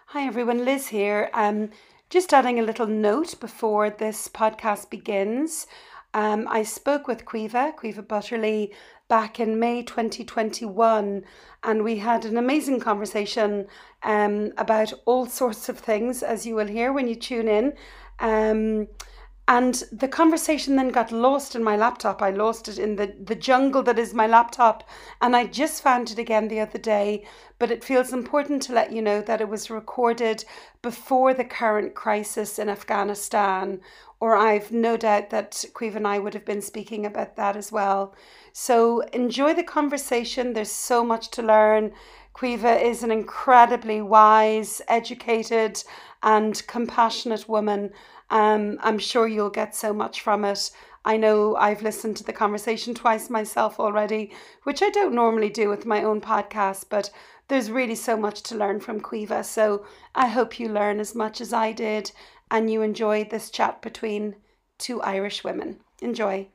Hi everyone, Liz here. Just adding a little note before this podcast begins. I spoke with Caoimhe Butterly, back in May 2021, and we had an amazing conversation about all sorts of things, as you will hear when you tune in. Um, and the conversation then got lost in my laptop. I lost it in the jungle that is my laptop. And I just found it again the other day. But it feels important to let you know that it was recorded before the current crisis in Afghanistan. Or I've no doubt that Caoimhe and I would have been speaking about that as well. So enjoy the conversation. There's so much to learn. Caoimhe is an incredibly wise, educated, and compassionate woman. I'm sure you'll get so much from it. I know I've listened to the conversation twice myself already, which I don't normally do with my own podcast, but there's really so much to learn from Caoimhe. So I hope you learn as much as I did and you enjoy this chat between two Irish women. Enjoy.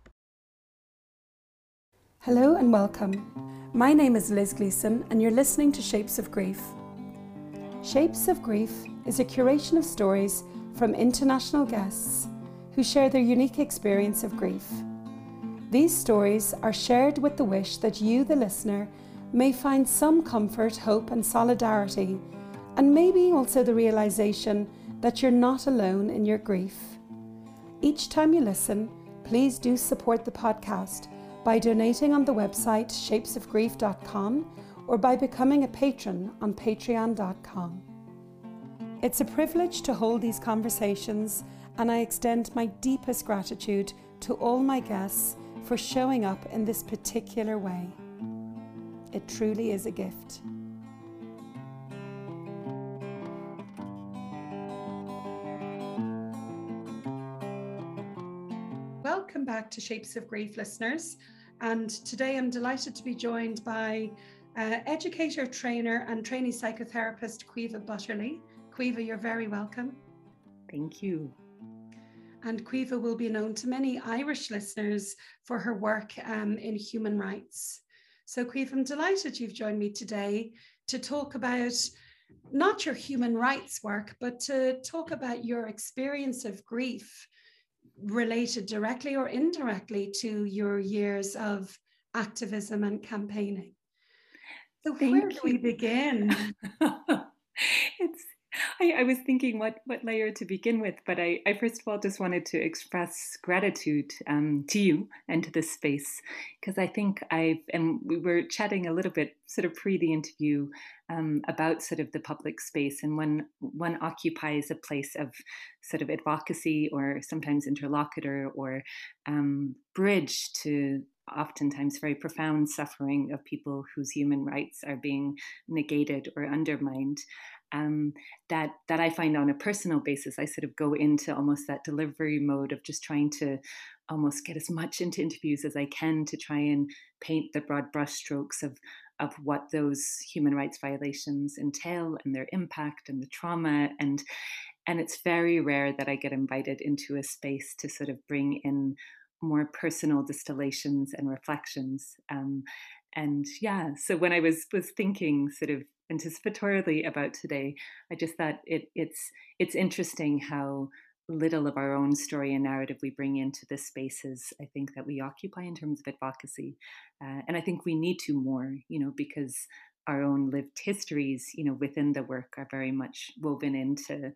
Hello and welcome. My name is Liz Gleeson and you're listening to Shapes of Grief. Shapes of Grief is a curation of stories from international guests who share their unique experience of grief. These stories are shared with the wish that you, the listener, may find some comfort, hope and solidarity, and maybe also the realization that you're not alone in your grief. Each time you listen, please do support the podcast by donating on the website shapesofgrief.com or by becoming a patron on patreon.com. It's a privilege to hold these conversations, and I extend my deepest gratitude to all my guests for showing up in this particular way. It truly is a gift. Welcome back to Shapes of Grief, listeners. And today I'm delighted to be joined by educator, trainer and trainee psychotherapist Caoimhe Butterly. Caoimhe, you're very welcome. Thank you. And Caoimhe will be known to many Irish listeners for her work in human rights. So Caoimhe, I'm delighted you've joined me today to talk about not your human rights work, but to talk about your experience of grief related directly or indirectly to your years of activism and campaigning. So where do we begin? I was thinking what layer to begin with, but I first of all just wanted to express gratitude to you and to this space, because I think and we were chatting a little bit sort of pre the interview about sort of the public space, and when one occupies a place of sort of advocacy or sometimes interlocutor or bridge to oftentimes very profound suffering of people whose human rights are being negated or undermined. That I find on a personal basis, I sort of go into almost that delivery mode of just trying to almost get as much into interviews as I can to try and paint the broad brushstrokes of what those human rights violations entail and their impact and the trauma. And it's very rare that I get invited into a space to sort of bring in more personal distillations and reflections. And yeah, so when I was thinking sort of anticipatorily about today, I just thought it's interesting how little of our own story and narrative we bring into the spaces I think that we occupy in terms of advocacy, and I think we need to more, because our own lived histories, within the work are very much woven into,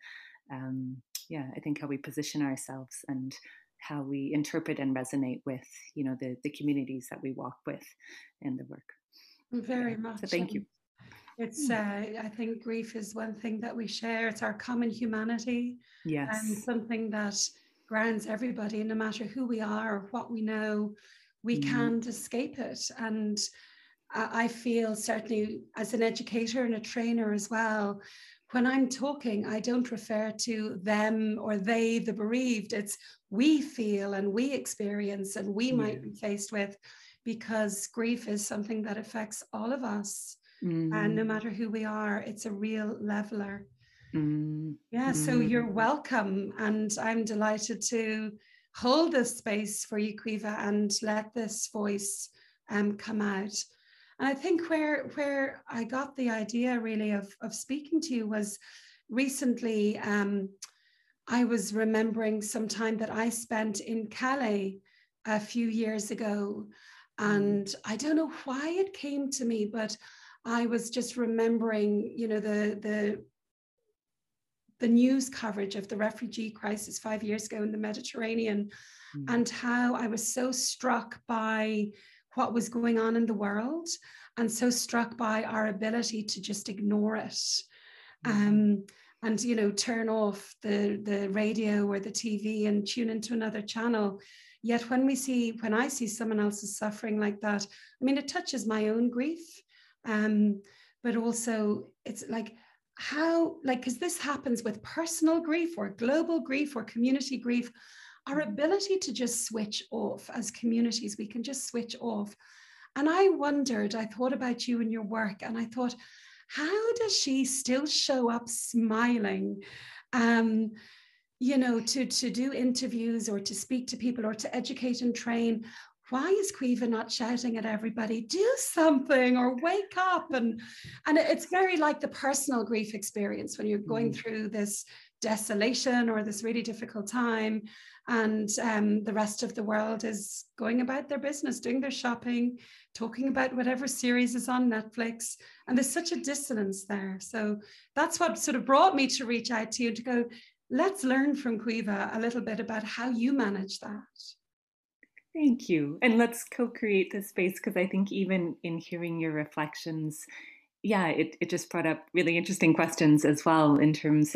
I think how we position ourselves and how we interpret and resonate with, the communities that we walk with in the work. Very much. So thank you. It's, I think grief is one thing that we share. It's our common humanity. Yes. And something that grounds everybody, no matter who we are or what we know, we can't escape it. And I feel certainly as an educator and a trainer as well, when I'm talking, I don't refer to them or they, the bereaved. It's we feel and we experience and we might be faced with, because grief is something that affects all of us. And no matter who we are, it's a real leveler. So you're welcome. And I'm delighted to hold this space for you, Caoimhe, and let this voice come out. And I think where I got the idea really of speaking to you was recently. I was remembering some time that I spent in Calais a few years ago. Mm. And I don't know why it came to me, but I was just remembering, the news coverage of the refugee crisis 5 years ago in the Mediterranean, Mm. and how I was so struck by what was going on in the world, and so struck by our ability to just ignore it. Mm. Um, and turn off the radio or the TV and tune into another channel. Yet when I see someone else's suffering like that, I mean, it touches my own grief, um, but also it's like, how, like, because this happens with personal grief or global grief or community grief, our Mm. ability to just switch off as communities, we can just switch off. And I wondered, I thought about you and your work, and I thought, how does she still show up smiling? Um, to do interviews or to speak to people or to educate and train. Why is Quiva not shouting at everybody, do something or wake up? And it's very like the personal grief experience when you're going Mm. through this desolation or this really difficult time, and the rest of the world is going about their business, doing their shopping, talking about whatever series is on Netflix. And there's such a dissonance there. So that's what sort of brought me to reach out to you, to go, let's learn from Quiva a little bit about how you manage that. Thank you. And let's co-create this space, because I think even in hearing your reflections, yeah, it just brought up really interesting questions as well in terms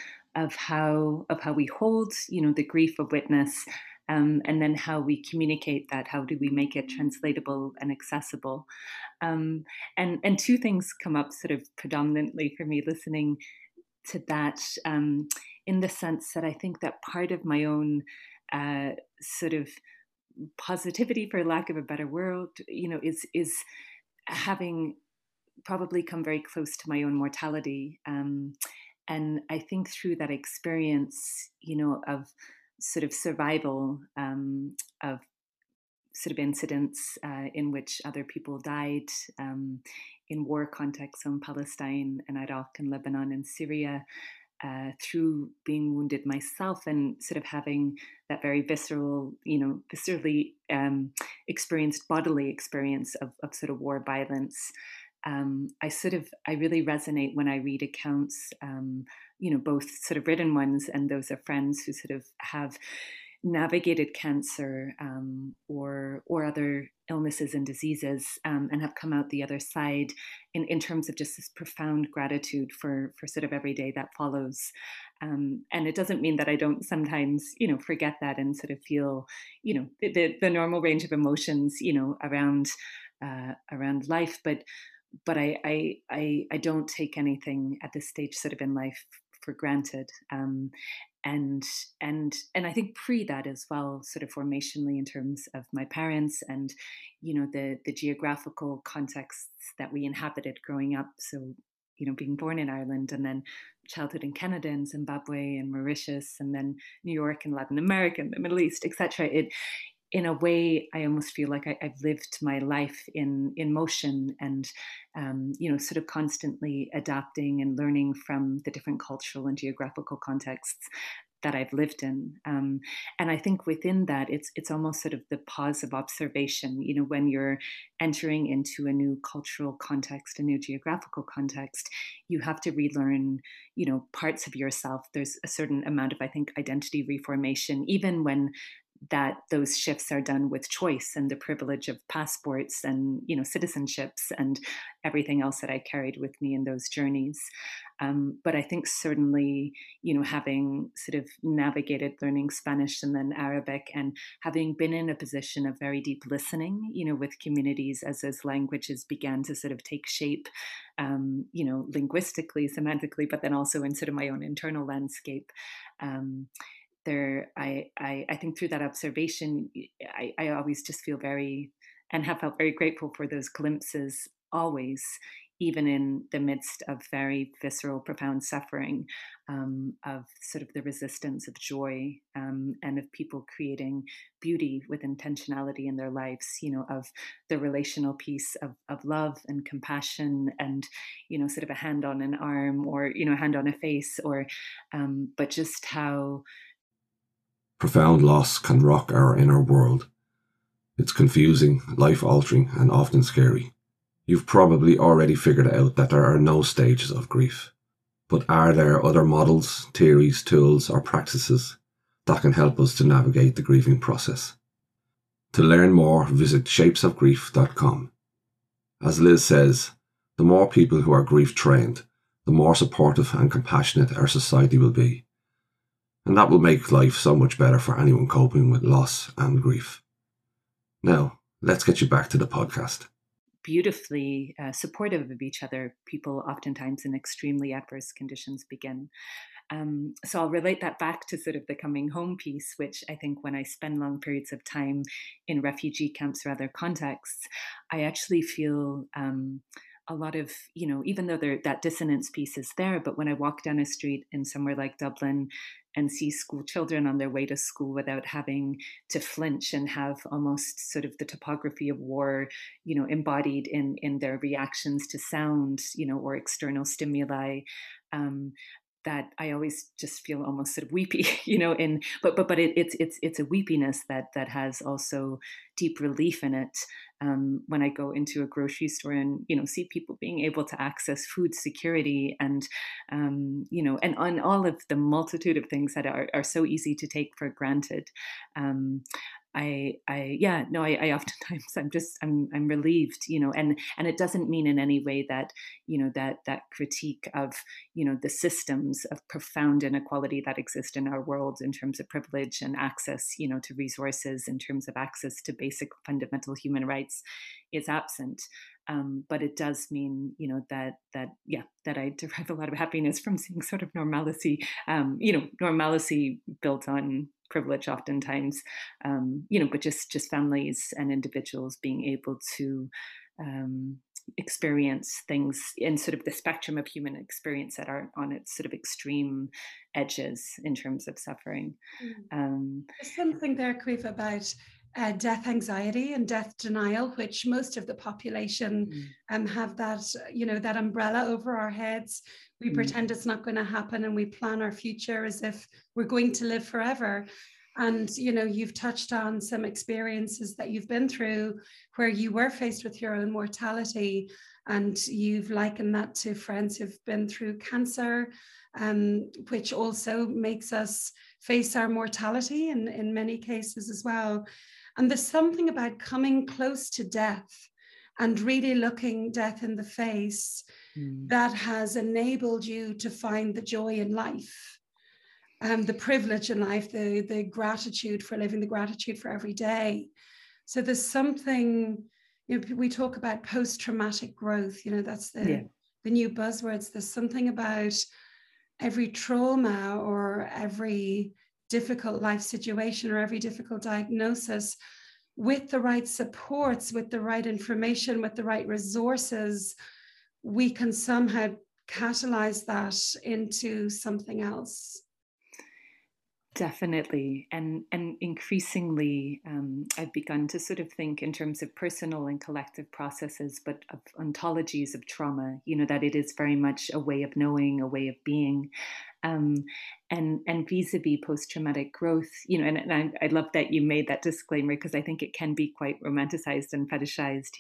of how we hold, the grief of witness, and then how we communicate that. How do we make it translatable and accessible? Um, and two things come up sort of predominantly for me listening to that, in the sense that I think that part of my own sort of positivity, for lack of a better word, is having probably come very close to my own mortality. And I think through that experience, of sort of survival, of sort of incidents in which other people died, in war contexts in Palestine and Iraq and Lebanon and Syria, through being wounded myself and sort of having that very visceral, viscerally experienced bodily experience of sort of war violence. I really resonate when I read accounts, both sort of written ones and those of friends who sort of have navigated cancer, or other illnesses and diseases, and have come out the other side in terms of just this profound gratitude for sort of every day that follows. And it doesn't mean that I don't sometimes, forget that and sort of feel, the normal range of emotions, around life. But I don't take anything at this stage sort of in life for granted. And and I think pre that as well, sort of formationally in terms of my parents and the geographical contexts that we inhabited growing up. So being born in Ireland and then childhood in Canada and Zimbabwe and Mauritius and then New York and Latin America and the Middle East, etc. It in a way, I almost feel like I've lived my life in motion, and sort of constantly adapting and learning from the different cultural and geographical contexts that I've lived in. And I think within that, it's almost sort of the pause of observation. When you're entering into a new cultural context, a new geographical context, you have to relearn, parts of yourself. There's a certain amount of, I think, identity reformation, even when that those shifts are done with choice and the privilege of passports and citizenships and everything else that I carried with me in those journeys. But I think certainly, having sort of navigated learning Spanish and then Arabic, and having been in a position of very deep listening, with communities as those languages began to sort of take shape, linguistically, semantically, but then also in sort of my own internal landscape. I think through that observation, I always just feel very, and have felt very grateful for those glimpses always, even in the midst of very visceral, profound suffering, of sort of the resistance of joy, and of people creating beauty with intentionality in their lives, of the relational piece of love and compassion and, sort of a hand on an arm or, a hand on a face or, but just how. Profound loss can rock our inner world. It's confusing, life-altering, and often scary. You've probably already figured out that there are no stages of grief. But are there other models, theories, tools, or practices that can help us to navigate the grieving process? To learn more, visit shapesofgrief.com. As Liz says, the more people who are grief trained, the more supportive and compassionate our society will be. And that will make life so much better for anyone coping with loss and grief. Now, let's get you back to the podcast. Beautifully supportive of each other, people oftentimes in extremely adverse conditions begin. So I'll relate that back to sort of the coming home piece, which I think when I spend long periods of time in refugee camps or other contexts, I actually feel a lot of, even though that dissonance piece is there, but when I walk down a street in somewhere like Dublin and see school children on their way to school without having to flinch and have almost sort of the topography of war, embodied in their reactions to sound, or external stimuli, that I always just feel almost sort of weepy, but it's a weepiness that has also deep relief in it. When I go into a grocery store and see people being able to access food security and and on all of the multitude of things that are so easy to take for granted. Yeah, no, I oftentimes I'm relieved, and it doesn't mean in any way that, that critique of, the systems of profound inequality that exist in our world in terms of privilege and access, to resources, in terms of access to basic fundamental human rights is absent. But it does mean, that I derive a lot of happiness from seeing sort of normalcy, normalcy built on privilege oftentimes, but just families and individuals being able to experience things in sort of the spectrum of human experience that are on its sort of extreme edges in terms of suffering. There's something there, Caoimhe, about death anxiety and death denial, which most of the population have that, that umbrella over our heads. We pretend it's not going to happen and we plan our future as if we're going to live forever. And, you've touched on some experiences that you've been through where you were faced with your own mortality, and you've likened that to friends who've been through cancer, which also makes us face our mortality in many cases as well. And there's something about coming close to death and really looking death in the face that has enabled you to find the joy in life, the privilege in life, the gratitude for living, the gratitude for every day. So there's something, we talk about post-traumatic growth, that's the new buzzwords. There's something about every trauma or every difficult life situation or every difficult diagnosis, with the right supports, with the right information, with the right resources, we can somehow catalyze that into something else. Definitely. And increasingly, I've begun to sort of think in terms of personal and collective processes, but of ontologies of trauma, that it is very much a way of knowing, a way of being. And vis-a-vis post-traumatic growth, and I love that you made that disclaimer, because I think it can be quite romanticized and fetishized,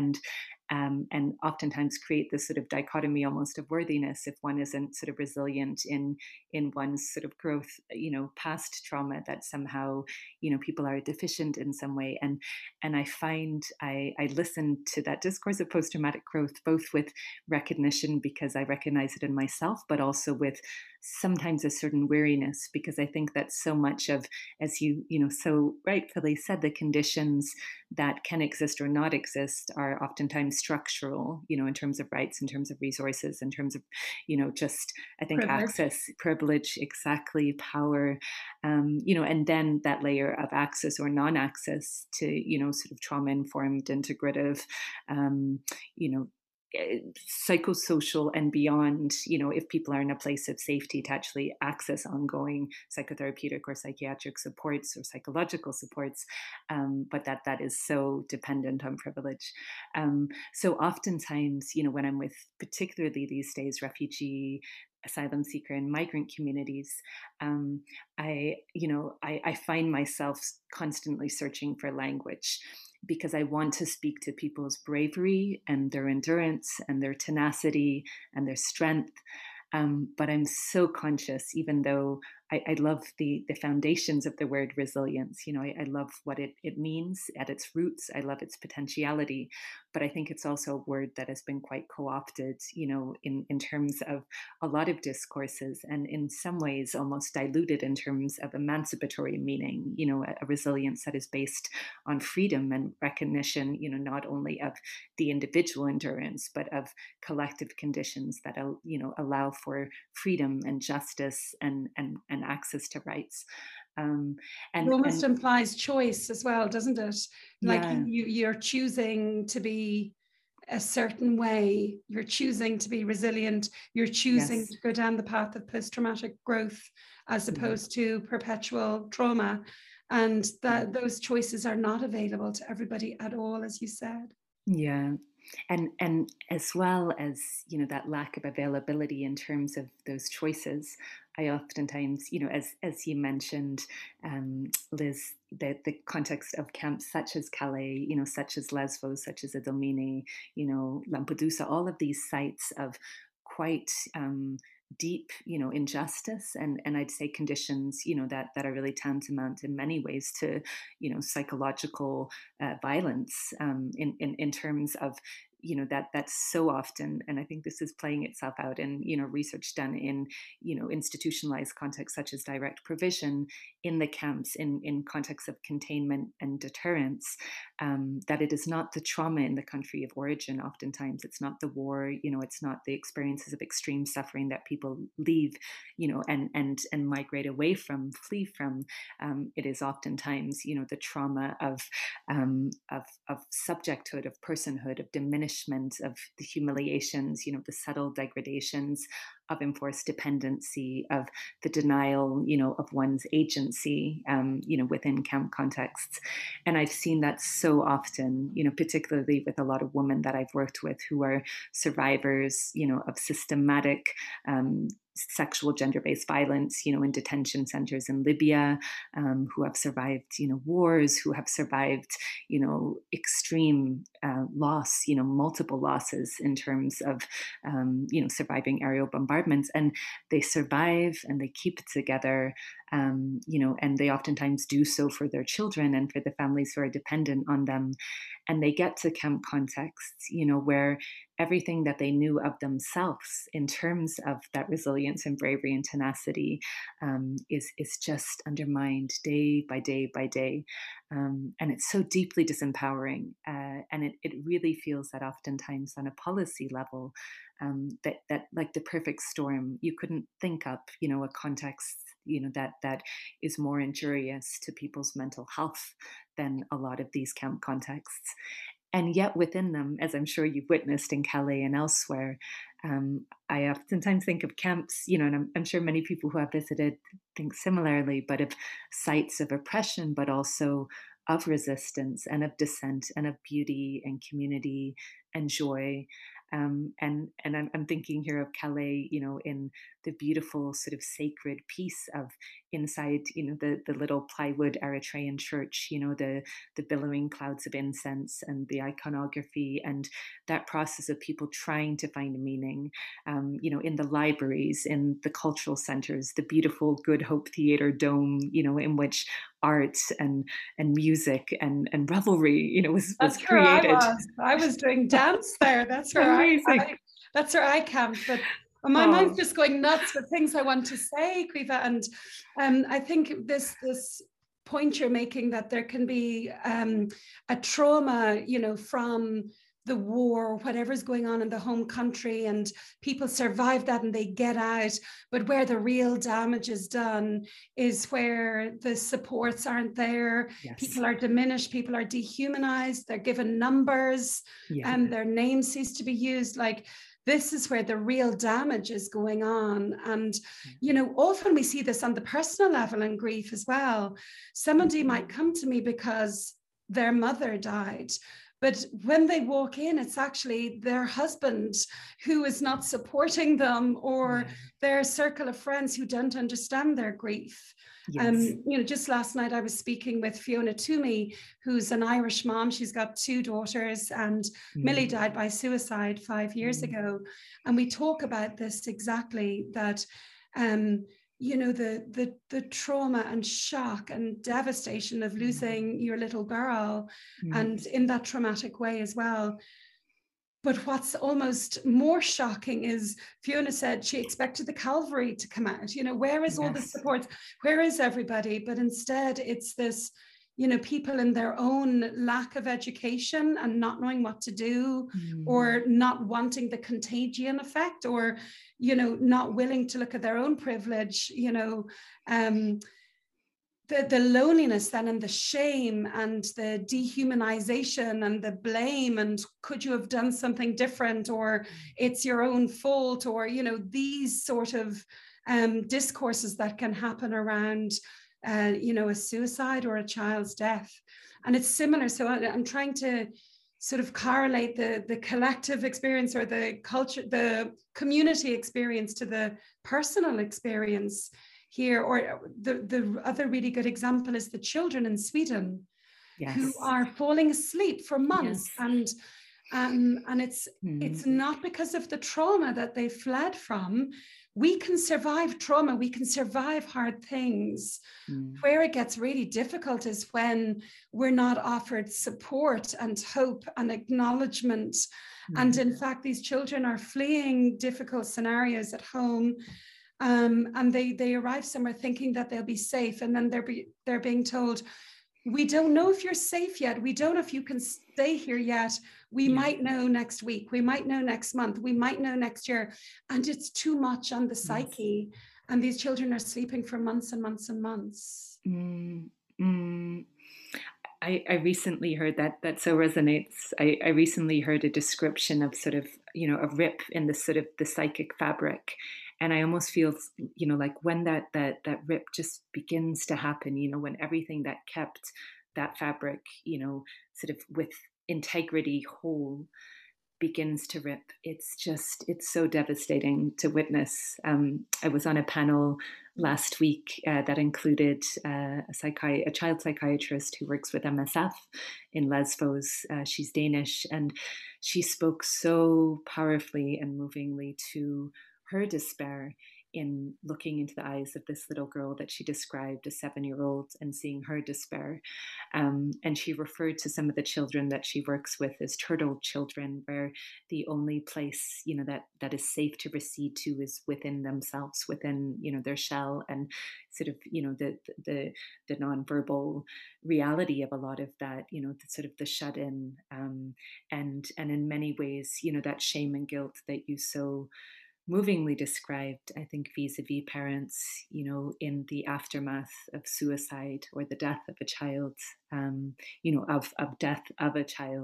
and oftentimes create this sort of dichotomy almost of worthiness if one isn't sort of resilient in one's sort of growth, past trauma, that somehow, people are deficient in some way. And I find I listen to that discourse of post-traumatic growth, both with recognition because I recognize it in myself, but also with sometimes a certain weariness, because I think that so much of, as you so rightfully said, the conditions that can exist or not exist are oftentimes structural, in terms of rights, in terms of resources, in terms of, just, I think, Privilege. Access, privilege, exactly, power, and then that layer of access or non-access to, sort of trauma-informed, integrative, psychosocial and beyond, if people are in a place of safety to actually access ongoing psychotherapeutic or psychiatric supports or psychological supports, but that is so dependent on privilege. So oftentimes, when I'm with, particularly these days, refugee, asylum seeker and migrant communities, I find myself constantly searching for language, because I want to speak to people's bravery and their endurance and their tenacity and their strength. But I'm so conscious, even though I love the foundations of the word resilience. I love what it means at its roots. I love its potentiality. But I think it's also a word that has been quite co-opted, in terms of a lot of discourses, and in some ways almost diluted in terms of emancipatory meaning, a resilience that is based on freedom and recognition, not only of the individual endurance, but of collective conditions that, allow for freedom and justice and access to rights. It almost implies choice as well, doesn't it? Like yeah. you're choosing to be a certain way, you're choosing to be resilient, you're choosing to go down the path of post-traumatic growth as opposed to perpetual trauma, and that those choices are not available to everybody at all, as you said. Yeah. And as well as, that lack of availability in terms of those choices, I oftentimes, as you mentioned, Liz, the context of camps such as Calais, such as Lesbos, such as Adomini, Lampedusa, all of these sites of quite deep, injustice and I'd say conditions, that are really tantamount in many ways to, psychological violence, in terms of, that's so often, and I think this is playing itself out in, research done in, institutionalized contexts such as direct provision in the camps, in contexts of containment and deterrence, that it is not the trauma in the country of origin. Oftentimes it's not the war, it's not the experiences of extreme suffering that people leave, and migrate away from, flee from. It is oftentimes, the trauma of subjecthood, of personhood, of diminishment, of the humiliations, the subtle degradations of enforced dependency, of the denial, of one's agency, within camp contexts. And I've seen that so often, particularly with a lot of women that I've worked with who are survivors, of systematic sexual gender-based violence, in detention centers in Libya, who have survived, wars, who have survived, extreme loss, multiple losses in terms of, surviving aerial bombardments, and they survive and they keep it together, and they oftentimes do so for their children and for the families who are dependent on them. And they get to camp contexts, where everything that they knew of themselves in terms of that resilience and bravery and tenacity is just undermined day by day by day. And it's so deeply disempowering. And it really feels that oftentimes on a policy level, that like the perfect storm, you couldn't think up, a context, that is more injurious to people's mental health than a lot of these camp contexts. And yet within them, as I'm sure you've witnessed in Calais and elsewhere, I oftentimes think of camps, and I'm sure many people who have visited think similarly, but of sites of oppression, but also of resistance and of dissent and of beauty and community and joy. And I'm thinking here of Calais, in the beautiful sort of sacred piece of inside, the little plywood Eritrean church, the billowing clouds of incense and the iconography and that process of people trying to find meaning, in the libraries, in the cultural centers, the beautiful Good Hope Theatre dome, in which art and music and revelry, was created. I was doing dance there. That's where that's where I camped. But my mind's just going nuts with things I want to say, Caoimhe. And I think this point you're making, that there can be a trauma, from the war, whatever's going on in the home country, and people survive that and they get out. But where the real damage is done is where the supports aren't there. Yes. People are diminished, people are dehumanized, they're given numbers, and their name cease to be used. Like, this is where the real damage is going on. And, you know, often we see this on the personal level in grief as well. Somebody might come to me because their mother died, but when they walk in, it's actually their husband who is not supporting them, or their circle of friends who don't understand their grief. You know, just last night I was speaking with Fiona Toomey, who's an Irish mom. She's got 2 daughters, and Millie died by suicide 5 years ago. And we talk about this exactly, that you know, the trauma and shock and devastation of losing your little girl, and in that traumatic way as well. But what's almost more shocking is, Fiona said she expected the Calvary to come out. You know, where is all the support? Where is everybody? But instead, it's this, you know, people in their own lack of education and not knowing what to do, or not wanting the contagion effect, or, you know, not willing to look at their own privilege, you know, the loneliness then, and the shame and the dehumanization and the blame, and could you have done something different, or it's your own fault, or, you know, these sort of discourses that can happen around you know, a suicide or a child's death. And it's similar. So I'm trying to sort of correlate the collective experience, or the culture, the community experience, to the personal experience here. Or the other really good example is the children in Sweden, who are falling asleep for months. And it's not because of the trauma that they fled from. We can survive trauma, we can survive hard things. Where it gets really difficult is when we're not offered support and hope and acknowledgement. And in fact, these children are fleeing difficult scenarios at home. And they arrive somewhere thinking that they'll be safe, and then they're being told, we don't know if you're safe yet. We don't know if you can stay here yet. We might know next week. We might know next month. We might know next year. And it's too much on the psyche. And these children are sleeping for months and months and months. I recently heard that so resonates. I recently heard a description of sort of, you know, a rip in the sort of the psychic fabric. And I almost feel, you know, like when that rip just begins to happen, you know, when everything that kept that fabric, you know, sort of with integrity whole, begins to rip. It's so devastating to witness. I was on a panel last week that included a child psychiatrist who works with MSF in Lesbos. She's Danish, and she spoke so powerfully and movingly to her despair in looking into the eyes of this little girl that she described, a 7-year-old, and seeing her despair. And she referred to some of the children that she works with as turtle children, where the only place, you know, that is safe to recede to is within themselves, within, you know, their shell, and sort of, you know, the nonverbal reality of a lot of that, you know, sort of the shut in, and in many ways, you know, that shame and guilt that you so movingly described, I think, vis-a-vis parents, you know, in the aftermath of suicide or the death of a child, you know, of death of a child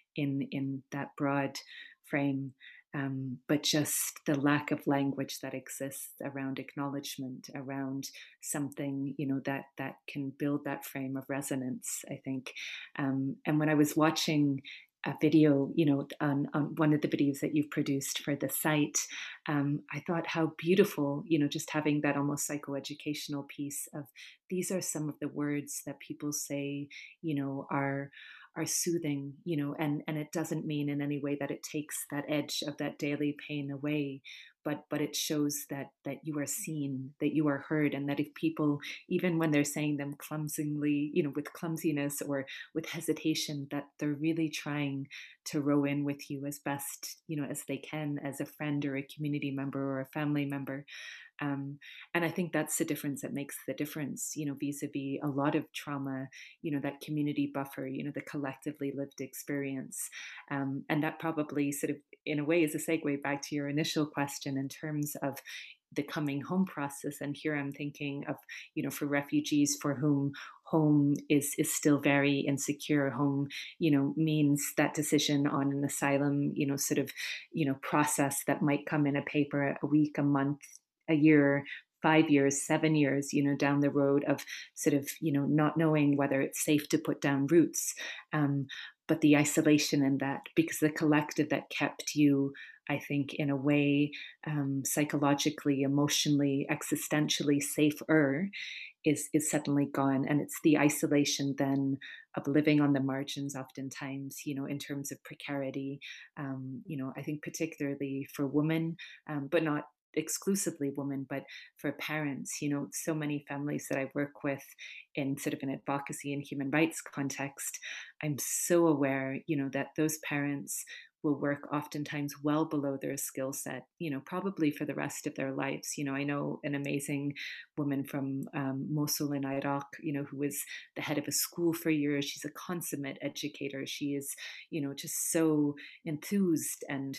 in that broad frame. But just the lack of language that exists around acknowledgement, around something, you know, that can build that frame of resonance, I think. And when I was watching a video, you know, on one of the videos that you've produced for the site, I thought how beautiful, you know, just having that almost psychoeducational piece of, these are some of the words that people say, you know, are soothing, you know, and it doesn't mean in any way that it takes that edge of that daily pain away, but it shows that you are seen, that you are heard, and that if people, even when they're saying them clumsily, you know, with clumsiness or with hesitation, that they're really trying to row in with you as best, you know, as they can, as a friend or a community member or a family member. And I think that's the difference that makes the difference, vis-a-vis a lot of trauma, that community buffer, the collectively lived experience. And that probably sort of, in a way, is a segue back to your initial question in terms of the coming home process. And here I'm thinking of, for refugees for whom home is still very insecure. Home, means that decision on an asylum, sort of, process that might come in a paper a week, a month, a year, 5 years, 7 years, down the road of sort of, not knowing whether it's safe to put down roots. But the isolation in that, because the collective that kept you, I think, in a way, psychologically, emotionally, existentially safer, is suddenly gone. And it's the isolation then of living on the margins, oftentimes, in terms of precarity. I think particularly for women, but not exclusively women, but for parents, so many families that I work with in sort of an advocacy and human rights context, I'm so aware, that those parents will work oftentimes well below their skill set, probably for the rest of their lives. I know an amazing woman from Mosul in Iraq, who was the head of a school for years. She's a consummate educator. She is, just so enthused and,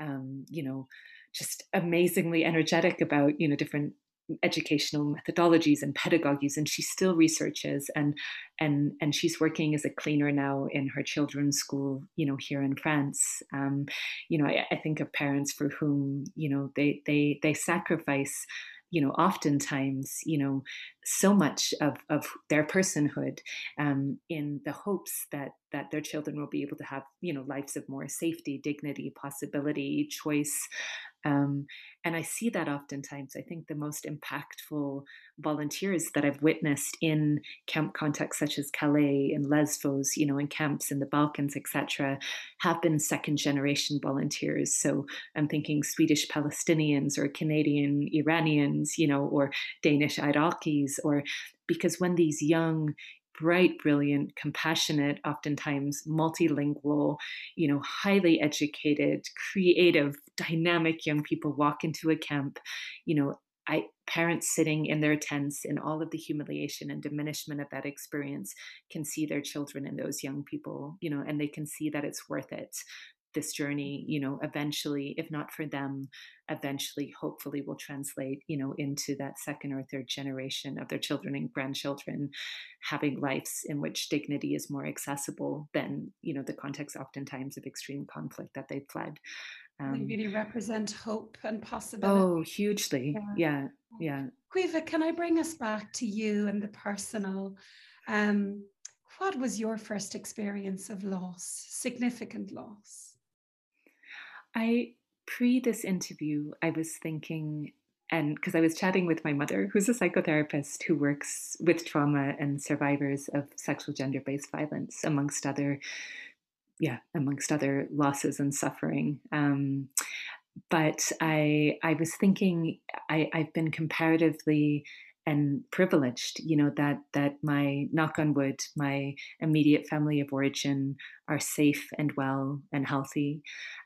just amazingly energetic about, different educational methodologies and pedagogies, and she still researches, and she's working as a cleaner now in her children's school, here in France. I think of parents for whom, they sacrifice, oftentimes, so much of their personhood, in the hopes that their children will be able to have, lives of more safety, dignity, possibility, choice. And I see that oftentimes. I think the most impactful volunteers that I've witnessed in camp contexts such as Calais and Lesbos, in camps in the Balkans, etc., have been second generation volunteers. So I'm thinking Swedish Palestinians or Canadian Iranians, or Danish Iraqis, or because when these young, bright, brilliant, compassionate, oftentimes multilingual, highly educated, creative, dynamic young people walk into a camp, parents sitting in their tents in all of the humiliation and diminishment of that experience can see their children in those young people, and they can see that it's worth it. This journey, eventually, if not for them, eventually, hopefully will translate, into that second or third generation of their children and grandchildren having lives in which dignity is more accessible than, the context oftentimes of extreme conflict that they've fled. They really represent hope and possibility. Oh, hugely. Yeah. Caoimhe, can I bring us back to you and the personal? What was your first experience of loss, significant loss? Pre this interview, I was thinking, and because I was chatting with my mother, who's a psychotherapist who works with trauma and survivors of sexual gender-based violence, amongst other losses and suffering. But I was thinking, I've been comparatively and privileged, that my, knock on wood, my immediate family of origin are safe and well and healthy.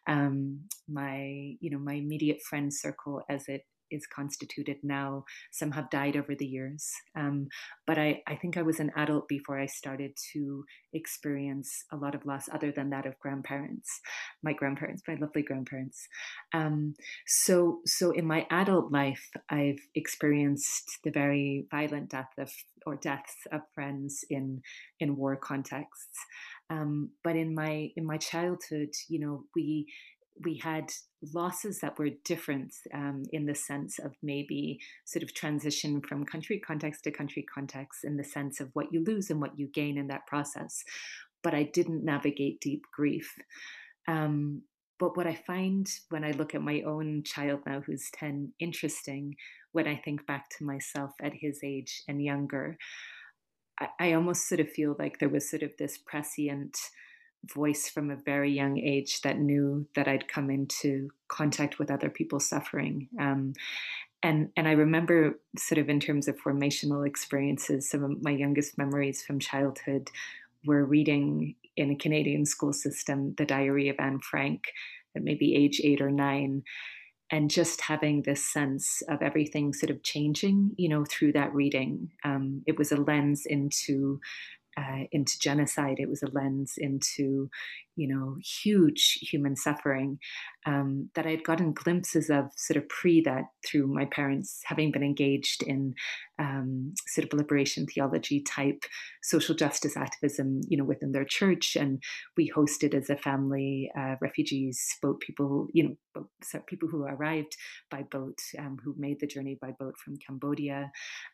My immediate friend circle, as it is constituted now, some have died over the years. But I think I was an adult before I started to experience a lot of loss other than that of grandparents, my lovely grandparents. So in my adult life, I've experienced the very violent deaths of friends in war contexts. But in my childhood, we had losses that were different, in the sense of maybe sort of transition from country context to country context, in the sense of what you lose and what you gain in that process. But I didn't navigate deep grief. But what I find when I look at my own child now, who's 10, interesting, when I think back to myself at his age and younger, I almost sort of feel like there was sort of this prescient voice from a very young age that knew that I'd come into contact with other people's suffering. And I remember, sort of in terms of formational experiences, some of my youngest memories from childhood were reading in a Canadian school system, The Diary of Anne Frank, at maybe age 8 or 9. and just having this sense of everything sort of changing, through that reading. It was a lens into genocide. It was a lens into, huge human suffering, that I had gotten glimpses of sort of pre that through my parents having been engaged in sort of liberation theology type social justice activism, within their church. And we hosted as a family refugees, boat people, people who arrived by boat, who made the journey by boat from Cambodia.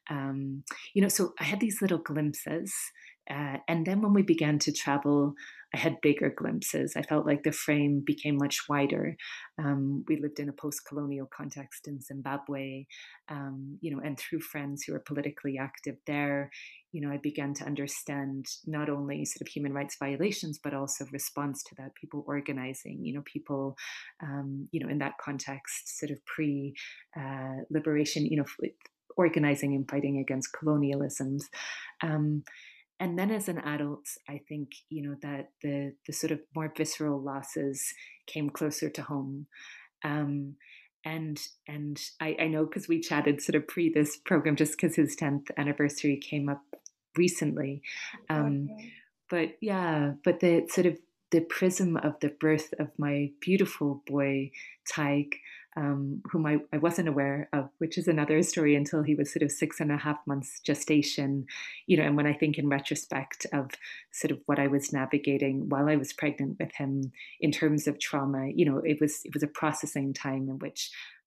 So I had these little glimpses. And then when we began to travel, I had bigger glimpses. I felt like the frame became much wider. We lived in a post-colonial context in Zimbabwe, and through friends who were politically active there, I began to understand not only sort of human rights violations, but also response to that, people organizing, people, in that context, sort of pre-liberation, organizing and fighting against colonialisms. And then as an adult, I think, that the sort of more visceral losses came closer to home. Um, and I know because we chatted sort of pre this program, just because his 10th anniversary came up recently. Um, Okay. but yeah, but the sort of the prism of the birth of my beautiful boy, Tig, whom I wasn't aware of, which is another story until he was sort of 6.5 months gestation, and when I think in retrospect of sort of what I was navigating while I was pregnant with him in terms of trauma, it was a processing time in which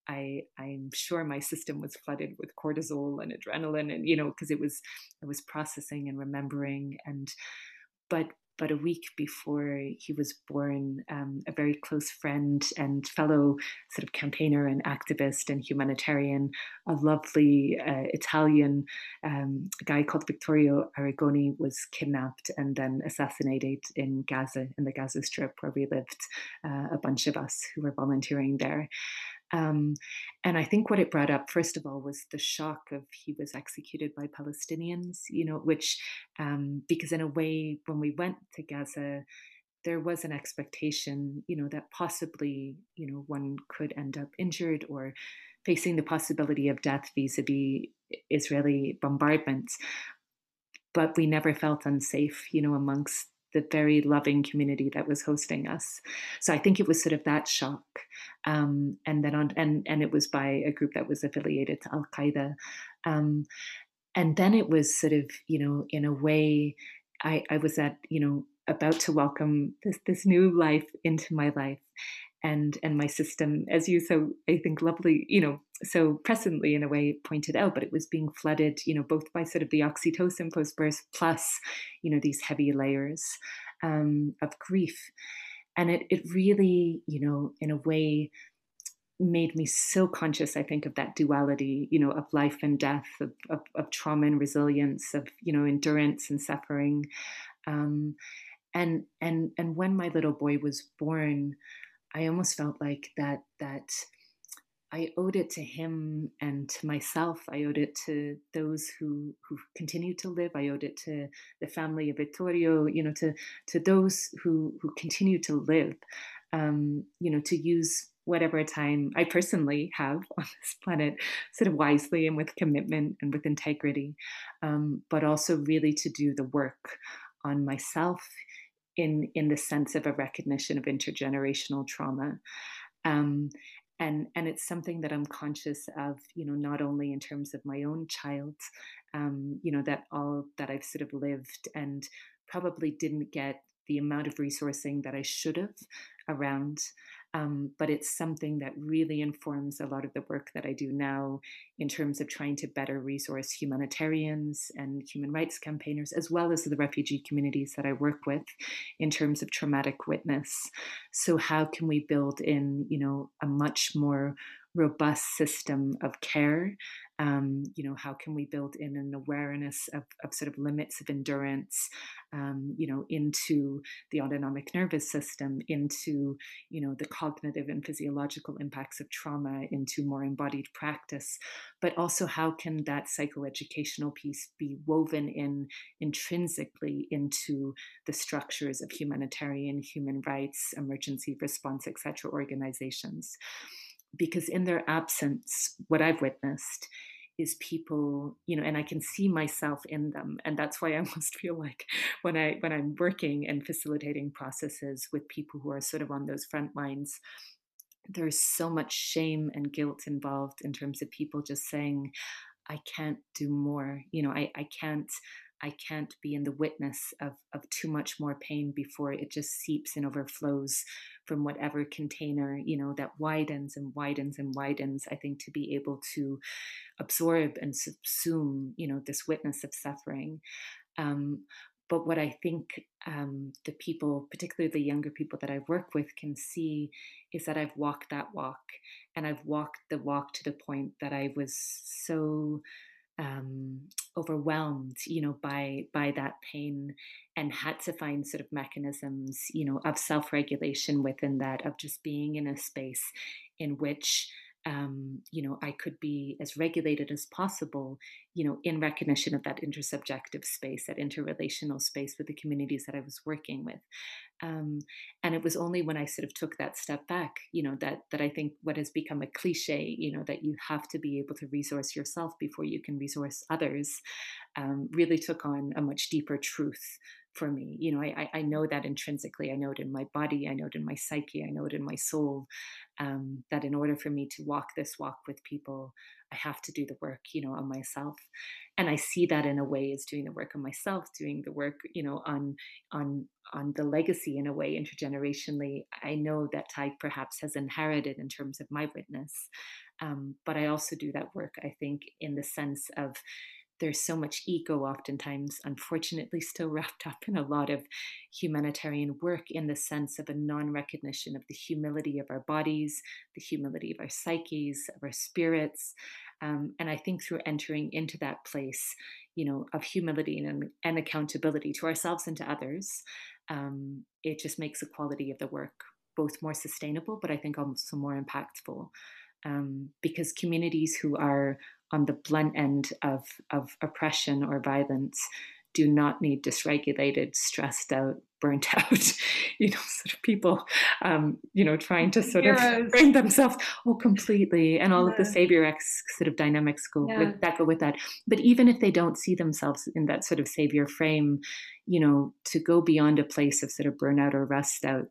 I'm sure my system was flooded with cortisol and adrenaline, and because I was processing and remembering. And but a week before he was born, a very close friend and fellow sort of campaigner and activist and humanitarian, a lovely Italian guy called Vittorio Arrigoni, was kidnapped and then assassinated in Gaza, in the Gaza Strip, where we lived, a bunch of us who were volunteering there. Um, and I think what it brought up, first of all, was the shock of he was executed by Palestinians, which, because in a way, when we went to Gaza, there was an expectation, that possibly, one could end up injured or facing the possibility of death vis-a-vis Israeli bombardments. But we never felt unsafe, amongst the very loving community that was hosting us. So I think it was sort of that shock, and then and it was by a group that was affiliated to Al Qaeda, um, and then it was sort of, in a way, I was about to welcome this new life into my life, and my system, as you so I think lovely, so presently in a way pointed out, but it was being flooded, both by sort of the oxytocin post birth plus, these heavy layers of grief. And it really, in a way, made me so conscious, I think, of that duality, of life and death, of trauma and resilience, of, endurance and suffering. Um, and when my little boy was born, I almost felt like that I owed it to him and to myself. I owed it to those who continue to live. I owed it to the family of Vittorio, to those who continue to live, to use whatever time I personally have on this planet sort of wisely and with commitment and with integrity, but also really to do the work on myself in the sense of a recognition of intergenerational trauma. Um, and it's something that I'm conscious of, not only in terms of my own child, that all that I've sort of lived and probably didn't get the amount of resourcing that I should have around. But it's something that really informs a lot of the work that I do now in terms of trying to better resource humanitarians and human rights campaigners, as well as the refugee communities that I work with in terms of traumatic witness. So how can we build in, a much more robust system of care? How can we build in an awareness of sort of limits of endurance, into the autonomic nervous system, into, the cognitive and physiological impacts of trauma, into more embodied practice, but also how can that psychoeducational piece be woven in intrinsically into the structures of humanitarian, human rights, emergency response, etc. organizations. because in their absence, what I've witnessed is people, and I can see myself in them. And that's why I almost feel like when I'm working and facilitating processes with people who are sort of on those front lines, there's so much shame and guilt involved in terms of people just saying, I can't do more. I can't be in the witness of too much more pain before it just seeps and overflows from whatever container, that widens and widens and widens, I think, to be able to absorb and subsume, this witness of suffering. Um, but what I think the people, particularly the younger people that I work with, can see is that I've walked that walk, and I've walked the walk to the point that I was so overwhelmed, by that pain, and had to find sort of mechanisms, of self-regulation within that, of just being in a space in which, I could be as regulated as possible, in recognition of that intersubjective space, that interrelational space with the communities that I was working with. Um, and it was only when I sort of took that step back, that I think what has become a cliche, that you have to be able to resource yourself before you can resource others, really took on a much deeper truth for me. I know that intrinsically. I know it in my body. I know it in my psyche. I know it in my soul. That in order for me to walk this walk with people, I have to do the work, on myself. And I see that in a way as doing the work on myself, doing the work, on the legacy in a way, intergenerationally. I know that Ty perhaps has inherited in terms of my witness. But I also do that work, I think, in the sense of there's so much ego oftentimes, unfortunately, still wrapped up in a lot of humanitarian work, in the sense of a non-recognition of the humility of our bodies, the humility of our psyches, of our spirits. And I think through entering into that place, of humility and accountability to ourselves and to others, it just makes the quality of the work both more sustainable, but I think also more impactful. Because communities who are on the blunt end of oppression or violence do not need dysregulated, stressed out, burnt out, sort of people, trying to sort of Heroes. bring themselves, completely, and all of the Yeah. savior-esque sort of dynamics go Yeah. with that. But even if they don't see themselves in that sort of savior frame, to go beyond a place of sort of burnout or rust out,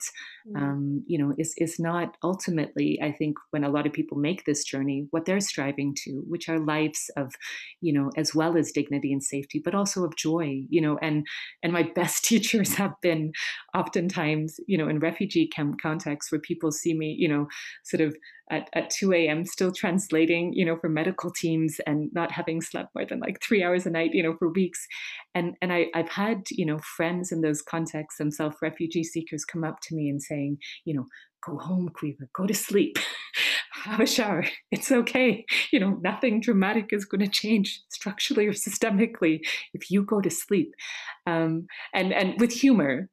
is not ultimately, I think, when a lot of people make this journey, what they're striving to, which are lives of, as well as dignity and safety, but also of joy, and my best teachers have been oftentimes, in refugee camp contexts where people see me, sort of at 2 a.m. still translating, for medical teams, and not having slept more than like 3 hours a night, for weeks. And I've had, friends in those contexts, themselves refugee seekers, come up to me and saying, go home, Caoimhe, go to sleep. Have a shower. It's okay. Nothing dramatic is going to change structurally or systemically if you go to sleep. And with humor,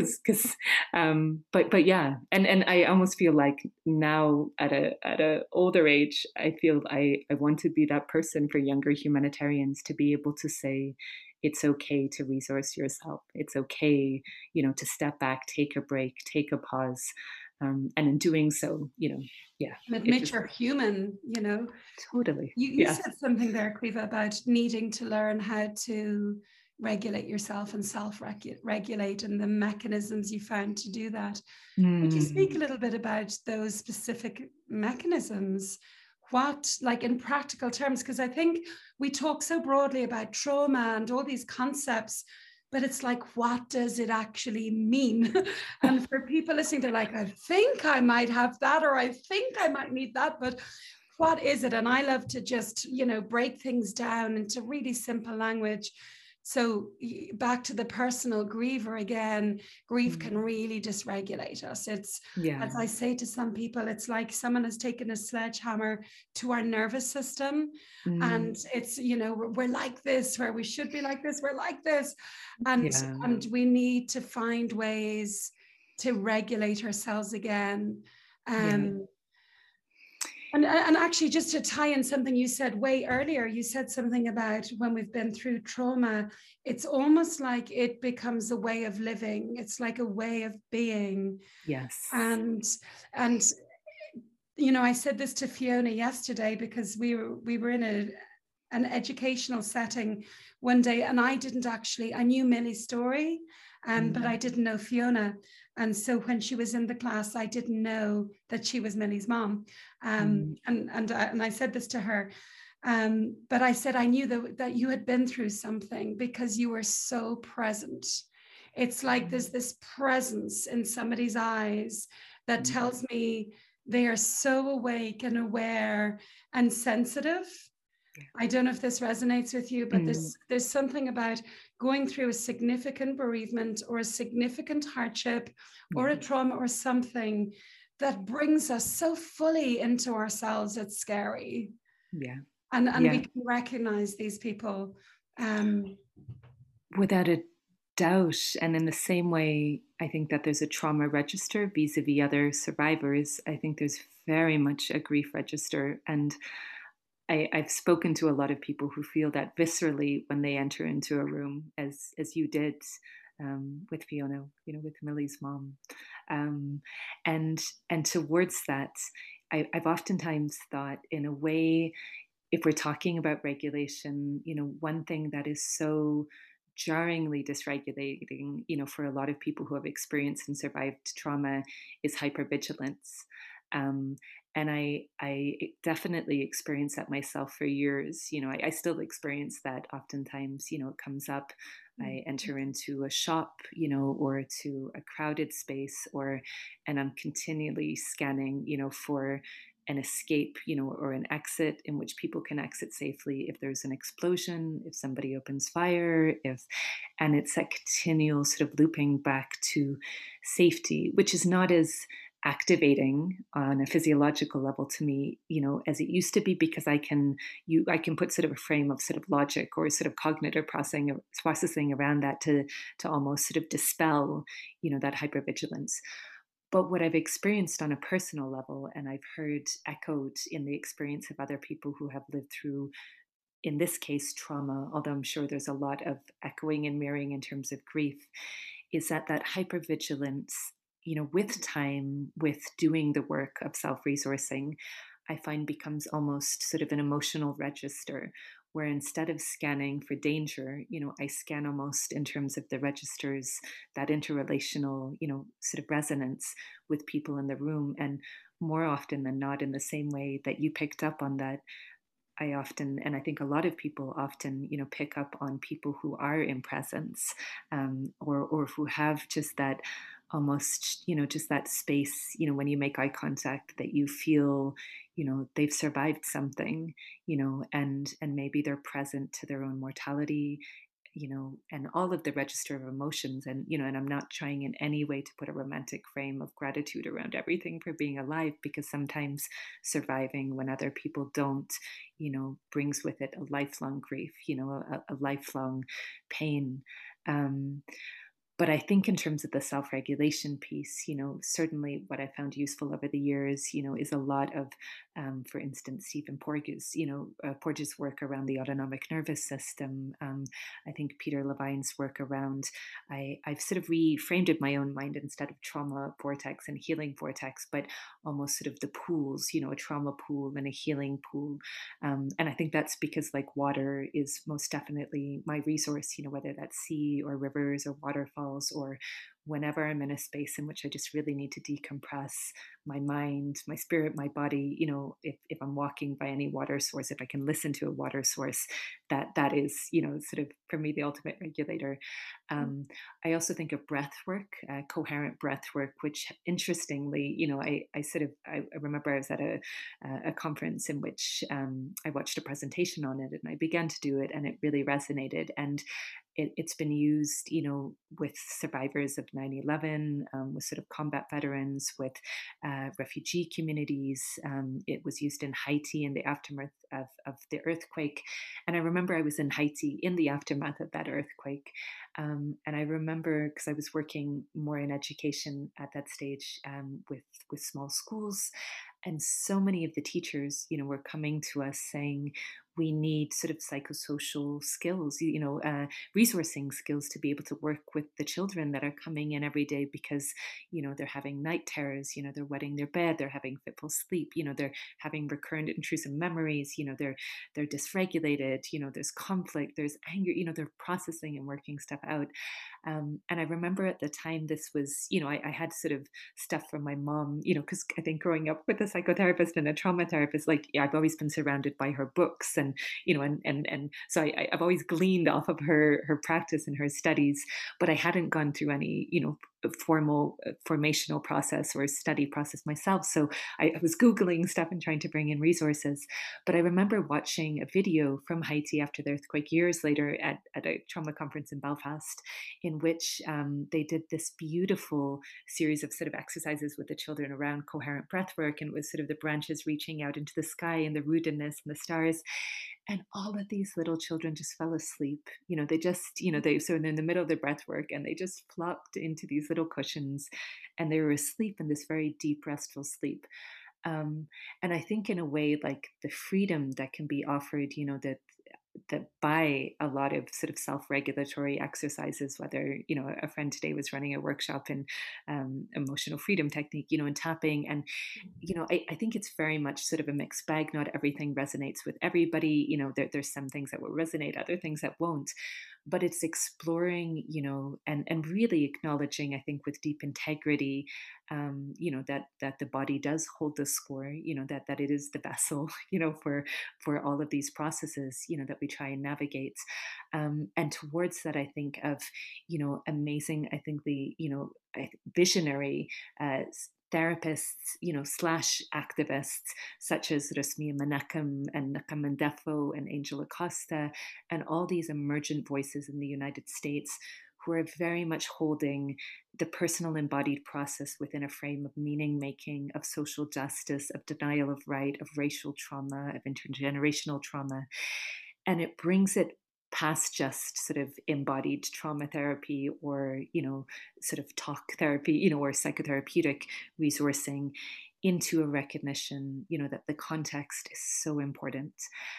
but yeah. And I almost feel like now at a older age, I feel I want to be that person for younger humanitarians, to be able to say, it's okay to resource yourself. It's okay, to step back, take a break, take a pause. And in doing so, yeah. And admit you're human, Totally. You said something there, Caoimhe, about needing to learn how to regulate yourself and self-regulate, and the mechanisms you found to do that. Would you speak a little bit about those specific mechanisms? What, like in practical terms, because I think we talk so broadly about trauma and all these concepts, but it's like, what does it actually mean? And for people listening, they're like, I think I might have that, or I think I might need that, but what is it? And I love to just, break things down into really simple language. So back to the personal griever again, grief can really dysregulate us. It's, as I say to some people, it's like someone has taken a sledgehammer to our nervous system. And it's, we're like this, where we should be like this, we're like this. And we need to find ways to regulate ourselves again. And actually, just to tie in something you said way earlier, you said something about when we've been through trauma, it's almost like it becomes a way of living. It's like a way of being. Yes. And I said this to Fiona yesterday because we were in an educational setting one day, and I knew Millie's story, but I didn't know Fiona. And so when she was in the class, I didn't know that she was Millie's mom. And I said this to her. But I said, I knew that you had been through something because you were so present. It's like there's this presence in somebody's eyes that tells me they are so awake and aware and sensitive. I don't know if this resonates with you, but there's something about going through a significant bereavement or a significant hardship or a trauma or something that brings us so fully into ourselves. It's scary. Yeah. And we can recognize these people. Without a doubt. And in the same way, I think that there's a trauma register vis-a-vis other survivors. I think there's very much a grief register. And I've spoken to a lot of people who feel that viscerally when they enter into a room, as you did with Fiona, with Millie's mom, and towards that, I've oftentimes thought, in a way, if we're talking about regulation, one thing that is so jarringly dysregulating, for a lot of people who have experienced and survived trauma is hypervigilance. And I definitely experienced that myself for years. I still experience that oftentimes. It comes up. I enter into a shop, or to a crowded space, and I'm continually scanning, for an escape, or an exit in which people can exit safely if there's an explosion, if somebody opens fire, and it's that continual sort of looping back to safety, which is not as activating on a physiological level to me, as it used to be, because I can put sort of a frame of sort of logic or sort of cognitive processing around that to almost sort of dispel, that hypervigilance. But what I've experienced on a personal level, and I've heard echoed in the experience of other people who have lived through, in this case, trauma, although I'm sure there's a lot of echoing and mirroring in terms of grief, is that hypervigilance, with time, with doing the work of self-resourcing, I find becomes almost sort of an emotional register, where instead of scanning for danger, I scan almost in terms of the registers, that interrelational, sort of resonance with people in the room. And more often than not, in the same way that you picked up on that, I often, and I think a lot of people often, pick up on people who are in presence, or who have just that almost, just that space, when you make eye contact, that you feel, they've survived something, and maybe they're present to their own mortality, and all of the register of emotions. And I'm not trying in any way to put a romantic frame of gratitude around everything for being alive, because sometimes surviving when other people don't, brings with it a lifelong grief, a lifelong pain. But I think in terms of the self-regulation piece, certainly what I found useful over the years, is a lot of, for instance, Stephen Porges, Porges' work around the autonomic nervous system. I think Peter Levine's work around, I've sort of reframed it in my own mind, instead of trauma vortex and healing vortex, but almost sort of the pools, a trauma pool and a healing pool. And I think that's because, like, water is most definitely my resource, whether that's sea or rivers or waterfalls, or whenever I'm in a space in which I just really need to decompress my mind, my spirit, my body, if I'm walking by any water source, if I can listen to a water source, that is, sort of for me, the ultimate regulator. I also think of breath work, coherent breath work, which interestingly, I remember I was at a conference in which I watched a presentation on it, and I began to do it, and it really resonated. And it's been used, with survivors of 9/11, with sort of combat veterans, with refugee communities. It was used in Haiti in the aftermath of the earthquake. And I remember I was in Haiti in the aftermath of that earthquake. And I remember, because I was working more in education at that stage, with small schools, and so many of the teachers, were coming to us saying, we need sort of psychosocial skills, resourcing skills to be able to work with the children that are coming in every day because, they're having night terrors, they're wetting their bed, they're having fitful sleep, they're having recurrent intrusive memories, they're dysregulated, there's conflict, there's anger, they're processing and working stuff out. And I remember at the time this was, I had sort of stuff from my mom, because I think growing up with a psychotherapist and a trauma therapist, like, yeah, I've always been surrounded by her books and, and so I've always gleaned off of her practice and her studies, but I hadn't gone through any, formal formational process or study process myself. So I was Googling stuff and trying to bring in resources. But I remember watching a video from Haiti after the earthquake years later at a trauma conference in Belfast, in which they did this beautiful series of sort of exercises with the children around coherent breath work. And it was sort of the branches reaching out into the sky and the rudeness and the stars. And all of these little children just fell asleep. They just, so they're in the middle of their breath work and they just plopped into these little cushions and they were asleep in this very deep, restful sleep. And I think in a way, like the freedom that can be offered, that by a lot of sort of self-regulatory exercises, whether, a friend today was running a workshop in emotional freedom technique, and tapping. And, I think it's very much sort of a mixed bag. Not everything resonates with everybody. There's some things that will resonate, other things that won't. But it's exploring, and really acknowledging, I think, with deep integrity, that the body does hold the score, that it is the vessel, for all of these processes, that we try and navigate. And towards that, I think of, amazing, I think visionary therapists, slash activists such as Rasmia Menachem and Nakam Ndefo and Angel Acosta and all these emergent voices in the United States who are very much holding the personal embodied process within a frame of meaning making, of social justice, of denial of right, of racial trauma, of intergenerational trauma. And it brings it past just sort of embodied trauma therapy or, sort of talk therapy, or psychotherapeutic resourcing into a recognition, that the context is so important.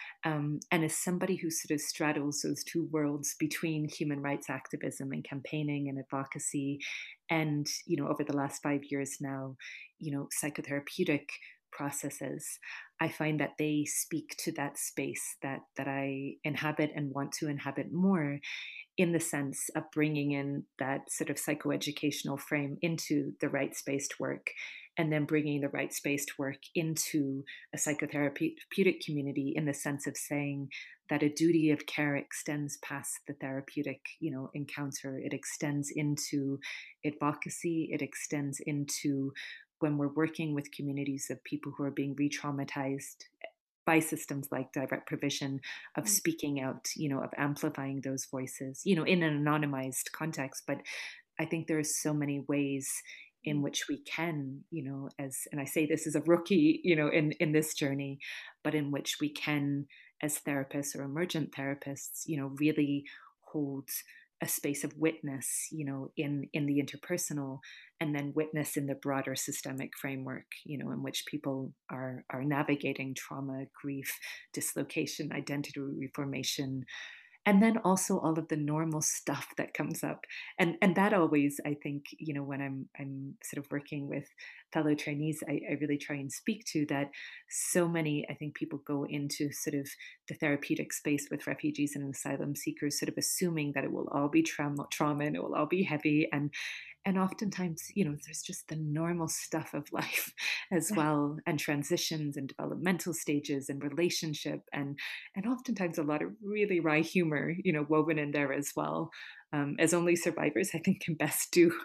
And as somebody who sort of straddles those two worlds between human rights activism and campaigning and advocacy, and, over the last 5 years now, psychotherapeutic processes, I find that they speak to that space that I inhabit and want to inhabit more, in the sense of bringing in that sort of psychoeducational frame into the rights-based work, and then bringing the rights-based work into a psychotherapeutic community, in the sense of saying that a duty of care extends past the therapeutic, encounter. It extends into advocacy. It extends into when we're working with communities of people who are being re-traumatized by systems like direct provision, of speaking out, of amplifying those voices, in an anonymized context. But I think there are so many ways in which we can, and I say this as a rookie, in this journey, but in which we can, as therapists or emergent therapists, really hold a space of witness, in the interpersonal, and then witness in the broader systemic framework, in which people are navigating trauma, grief, dislocation, identity reformation, and then also all of the normal stuff that comes up. And that always, I think, when I'm sort of working with fellow trainees, I really try and speak to that. So many, I think, people go into sort of the therapeutic space with refugees and asylum seekers, sort of assuming that it will all be trauma and it will all be heavy. And oftentimes, there's just the normal stuff of life as well, and transitions and developmental stages and relationship, and oftentimes a lot of really wry humor, woven in there as well, as only survivors, I think, can best do.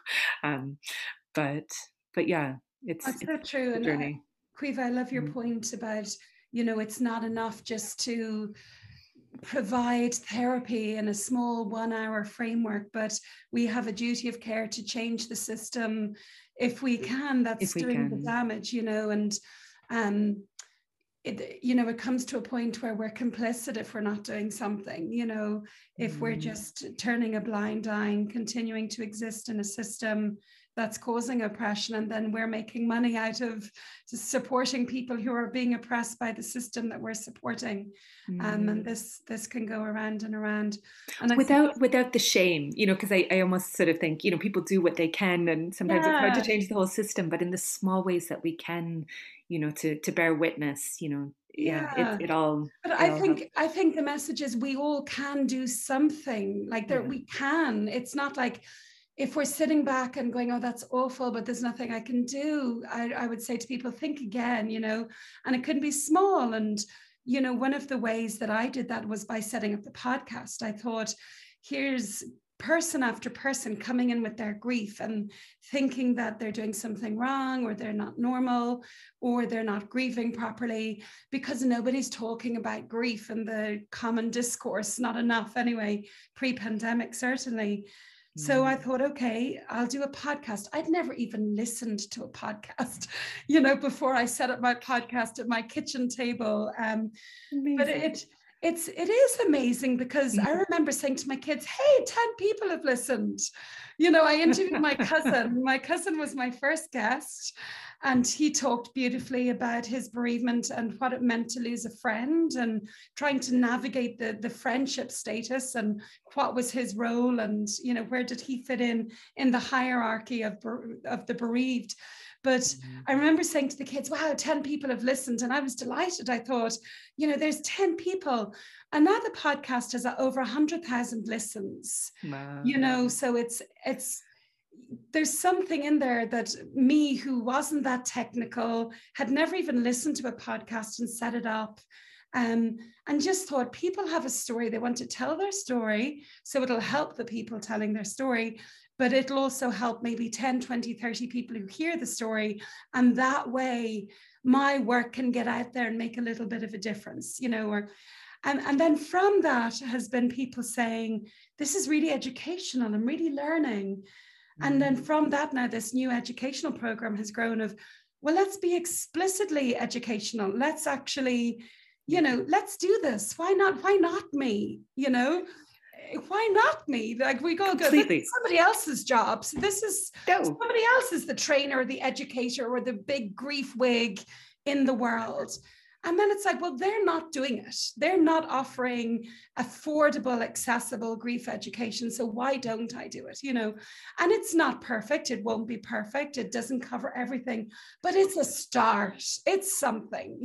But yeah, That's so true. a journey. Caoimhe, I love your point about, it's not enough just to provide therapy in a small 1 hour framework, but we have a duty of care to change the system if we can. That's doing the damage, and it comes to a point where we're complicit if we're not doing something, if we're just turning a blind eye and continuing to exist in a system that's causing oppression, and then we're making money out of supporting people who are being oppressed by the system that we're supporting. And this can go around and around. And I think, Without the shame, because I almost sort of think, people do what they can, and sometimes it's hard to yeah, change the whole system, but in the small ways that we can, to bear witness, yeah, yeah. it all But it all helps. I think the message is we all can do something. Like there, Yeah. we can. It's not like if we're sitting back and going, oh, that's awful, but there's nothing I can do. I would say to people, think again, and it can be small. And, one of the ways that I did that was by setting up the podcast. I thought, here's person after person coming in with their grief and thinking that they're doing something wrong, or they're not normal, or they're not grieving properly, because nobody's talking about grief in the common discourse, not enough anyway, pre-pandemic certainly. So I thought, okay, I'll do a podcast. I'd never even listened to a podcast, before I set up my podcast at my kitchen table. But Amazing. it is amazing, because I remember saying to my kids, hey, 10 people have listened. I interviewed my cousin. My cousin was my first guest, and he talked beautifully about his bereavement and what it meant to lose a friend, and trying to navigate the friendship status, and what was his role, and where did he fit in the hierarchy of the bereaved. But I remember saying to the kids, wow, 10 people have listened. And I was delighted. I thought, there's 10 people. And now the podcast has over 100,000 listens. Wow. So it's there's something in there that me, who wasn't that technical, had never even listened to a podcast and set it up. And just thought, people have a story. They want to tell their story. So it'll help the people telling their story, but it'll also help maybe 10, 20, 30 people who hear the story. And that way, my work can get out there and make a little bit of a difference, and then from that has been people saying, this is really educational. I'm really learning. And then from that, now this new educational program has grown of, well, let's be explicitly educational. Let's actually, let's do this. Why not? Why not me? Why not me? Like we go, this is somebody else's job. So this is somebody else is the trainer, the educator, or the big grief wig in the world. And then it's like, well, they're not doing it. They're not offering affordable, accessible grief education. So why don't I do it? And it's not perfect. It won't be perfect. It doesn't cover everything, but it's a start. It's something,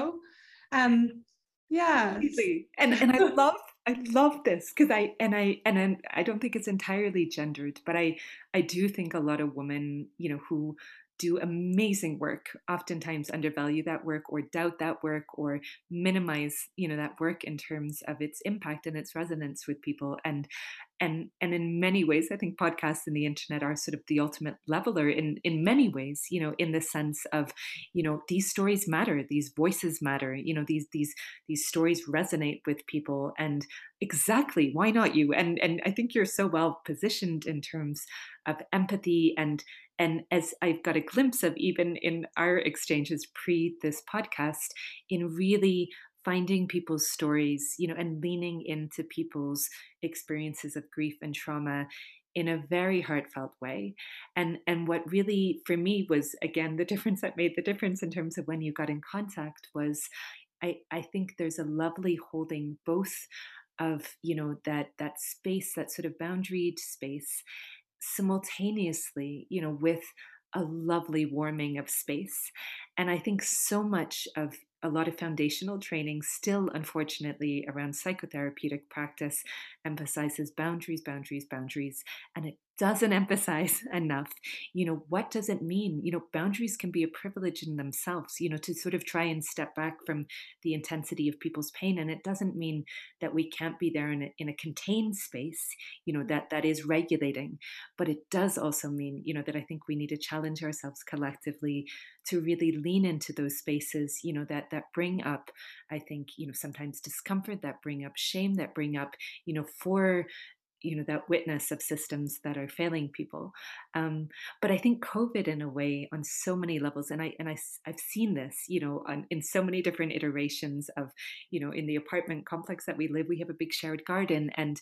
yeah. Completely. And I love this, because I don't think it's entirely gendered, but I do think a lot of women, who do amazing work oftentimes undervalue that work, or doubt that work, or minimize, that work in terms of its impact and its resonance with people. And in many ways, I think podcasts and the internet are sort of the ultimate leveler in many ways, in the sense of, these stories matter, these voices matter, these stories resonate with people. And exactly, why not you? And I think you're so well positioned in terms of empathy, and as I've got a glimpse of even in our exchanges pre this podcast, in really finding people's stories, and leaning into people's experiences of grief and trauma in a very heartfelt way. And what really for me was, again, the difference that made the difference in terms of when you got in contact was, I think there's a lovely holding both of, that space, that sort of boundaried space, simultaneously, with a lovely warming of space. And I think so much of a lot of foundational training still, unfortunately, around psychotherapeutic practice emphasizes boundaries, boundaries, boundaries. And it doesn't emphasize enough, what does it mean? Boundaries can be a privilege in themselves, to sort of try and step back from the intensity of people's pain. And it doesn't mean that we can't be there in a contained space, that is regulating. But it does also mean, that I think we need to challenge ourselves collectively to really lean into those spaces, that bring up, I think, sometimes discomfort, that bring up shame, that bring up, for that witness of systems that are failing people. But I think COVID, in a way, on so many levels, and I've seen this, in so many different iterations of, in the apartment complex that we live, we have a big shared garden, and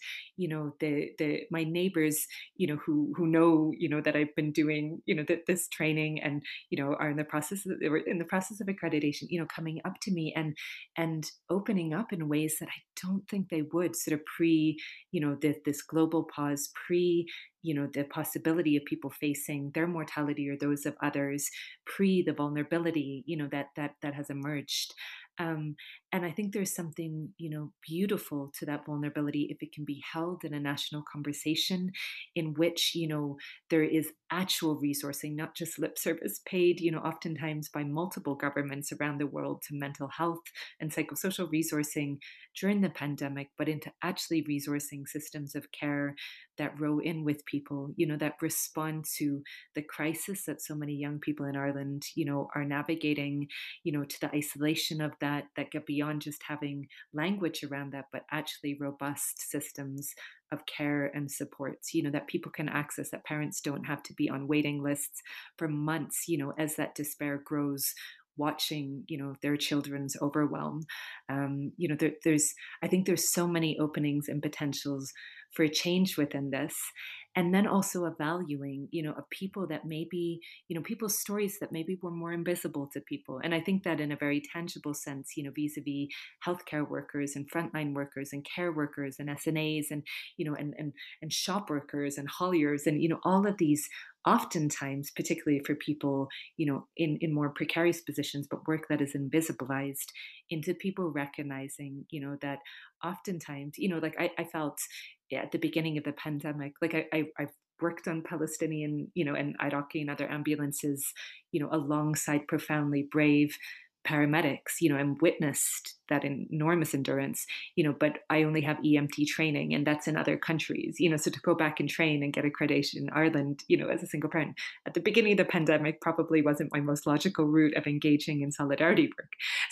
the my neighbors, who know, that I've been doing, this training, and are in the process, they were in the process of accreditation, coming up to me and opening up in ways that I don't think they would, sort of pre, this global pause, pre, the possibility of people facing their mortality or those of others, pre the vulnerability, that has emerged. Um, and I think there's something, beautiful to that vulnerability if it can be held in a national conversation in which, there is actual resourcing, not just lip service paid, oftentimes by multiple governments around the world to mental health and psychosocial resourcing during the pandemic, but into actually resourcing systems of care that row in with people, that respond to the crisis that so many young people in Ireland, are navigating, to the isolation of that get beyond just having language around that, but actually robust systems of care and supports, that people can access, that parents don't have to be on waiting lists for months, as that despair grows, watching, their children's overwhelm. There's, I think there's so many openings and potentials for change within this. And then also a valuing, of people that maybe, people's stories that maybe were more invisible to people. And I think that in a very tangible sense, vis-a-vis healthcare workers and frontline workers and care workers and SNAs and, and shop workers and hauliers and, all of these, oftentimes, particularly for people, in more precarious positions, but work that is invisibilized, into people recognizing, that oftentimes, like I felt, at the beginning of the pandemic, like I've worked on Palestinian, and Iraqi and other ambulances, alongside profoundly brave paramedics, and witnessed that enormous endurance, but I only have EMT training, and that's in other countries, so to go back and train and get accreditation in Ireland, as a single parent at the beginning of the pandemic probably wasn't my most logical route of engaging in solidarity work.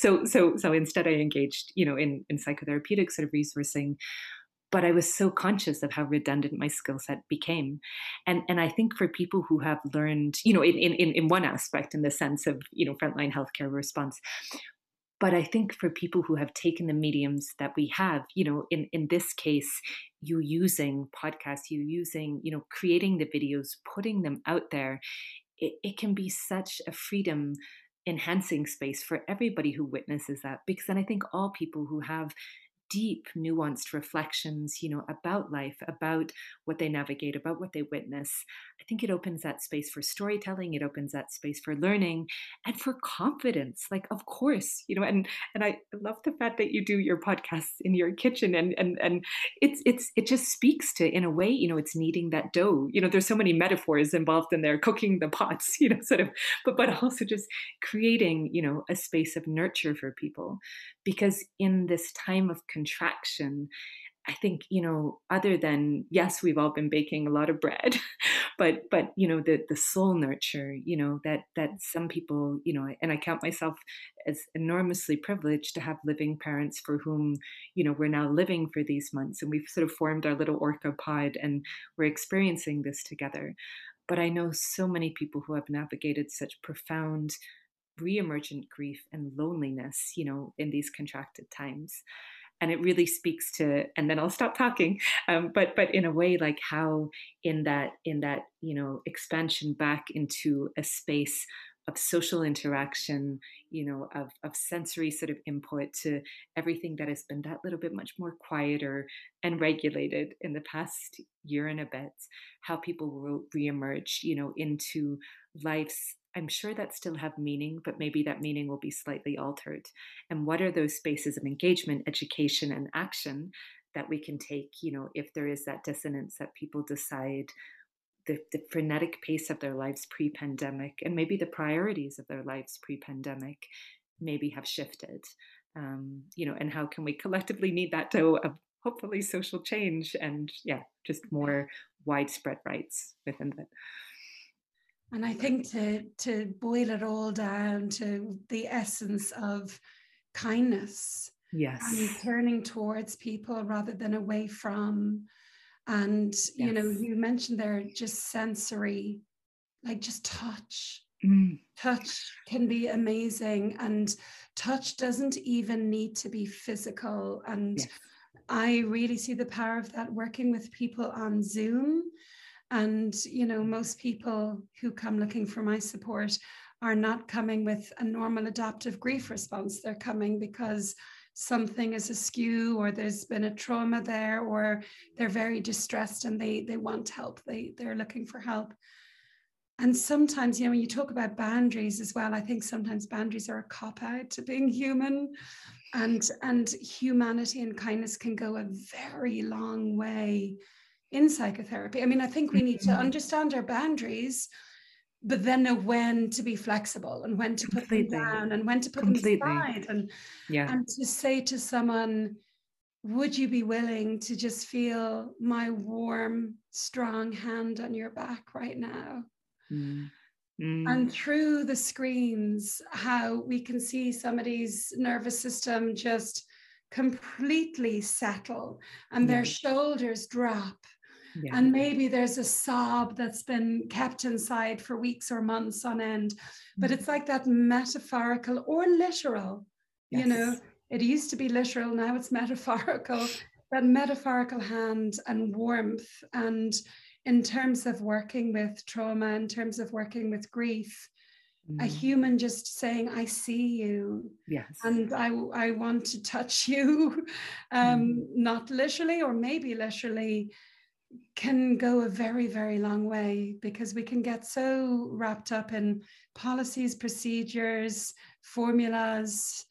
So instead I engaged, in psychotherapeutic sort of resourcing, but I was so conscious of how redundant my skill set became. And I think for people who have learned, in one aspect, in the sense of, frontline healthcare response, but I think for people who have taken the mediums that we have, in this case, you using podcasts, you using, creating the videos, putting them out there, it can be such a freedom enhancing space for everybody who witnesses that. Because then I think all people who have deep, nuanced reflections, about life, about what they navigate, about what they witness, I think it opens that space for storytelling. It opens that space for learning and for confidence. Like, of course, and I love the fact that you do your podcasts in your kitchen, and it just speaks to, in a way, it's kneading that dough. There's so many metaphors involved in there, cooking the pots, sort of, but also just creating, a space of nurture for people, because in this time of contraction, I think, other than, yes, we've all been baking a lot of bread, but the soul nurture, that some people, and I count myself as enormously privileged to have living parents for whom, we're now living for these months, and we've sort of formed our little orca pod, and we're experiencing this together. But I know so many people who have navigated such profound re-emergent grief and loneliness, in these contracted times. And it really speaks to, and then I'll stop talking, but in a way, like how in that, expansion back into a space of social interaction, of sensory sort of input, to everything that has been that little bit much more quieter and regulated in the past year and a bit, how people will reemerge, into lives, I'm sure, that still have meaning, but maybe that meaning will be slightly altered. And what are those spaces of engagement, education, and action that we can take, if there is that dissonance, that people decide the frenetic pace of their lives pre-pandemic, and maybe the priorities of their lives pre-pandemic, maybe have shifted, and how can we collectively knead that dough of hopefully social change and, yeah, just more widespread rights within that. And I think to boil it all down to the essence of kindness, yes, and turning towards people rather than away from, And, you know, Yes. you mentioned there just sensory, like just touch. Touch can be amazing, and touch doesn't even need to be physical. And Yes. I really see the power of that working with people on Zoom. And, you know, most people who come looking for my support are not coming with a normal adaptive grief response. They're coming because something is askew, or there's been a trauma there, or they're very distressed and they want help. They're looking for help. And sometimes, you know, when you talk about boundaries as well, I think sometimes boundaries are a cop out to being human, and humanity and kindness can go a very long way in psychotherapy. I mean, I think we need to understand our boundaries, but then know when to be flexible and when to put them Completely. down and when to put them Completely. aside, and Yeah. to say to someone, would you be willing to just feel my warm, strong hand on your back right now? Mm. Mm. And through the screens, how we can see somebody's nervous system just completely settle, and their Yeah. shoulders drop. Yeah. And maybe there's a sob that's been kept inside for weeks or months on end. But it's like that metaphorical or literal, you know, Yes. it used to be literal, now it's metaphorical, that metaphorical hand and warmth. And in terms of working with trauma, in terms of working with grief, a human just saying, I see you, Yes. and I want to touch you, not literally or maybe literally, can go a very, very long way, because we can get so wrapped up in policies, procedures, formulas,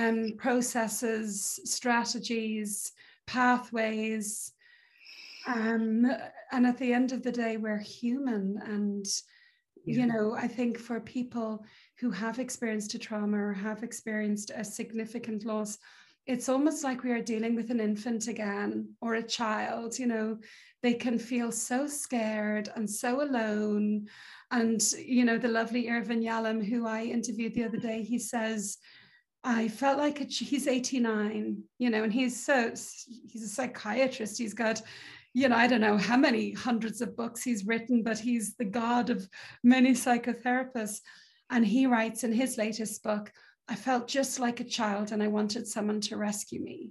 processes, strategies, pathways. And at the end of the day, we're human. And, Yeah. you know, I think for people who have experienced a trauma or have experienced a significant loss, it's almost like we are dealing with an infant again, or a child. You know, they can feel so scared and so alone. And, you know, the lovely Irvin Yalom, who I interviewed the other day, he says, I felt like he's 89, you know, and he's a psychiatrist. He's got, you know, I don't know how many hundreds of books he's written, but he's the god of many psychotherapists. And he writes in his latest book, I felt just like a child and I wanted someone to rescue me.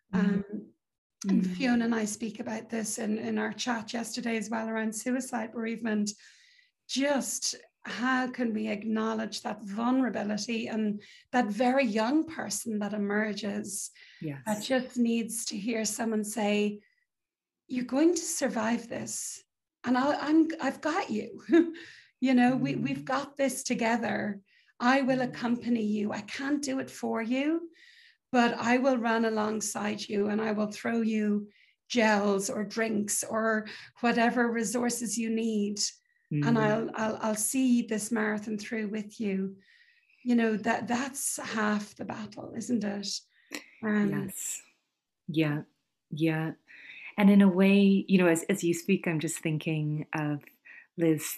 And Fiona and I speak about this in our chat yesterday as well, around suicide bereavement. Just how can we acknowledge that vulnerability and that very young person that emerges, Yes. that just needs to hear someone say, you're going to survive this, and I've got you. You know, we've got this together. I will accompany you. I can't do it for you, but I will run alongside you, and I will throw you gels or drinks or whatever resources you need. And I'll see this marathon through with you. You know, that's half the battle, isn't it? Yes. Yeah. Yeah. And in a way, you know, as you speak, I'm just thinking of, Liz,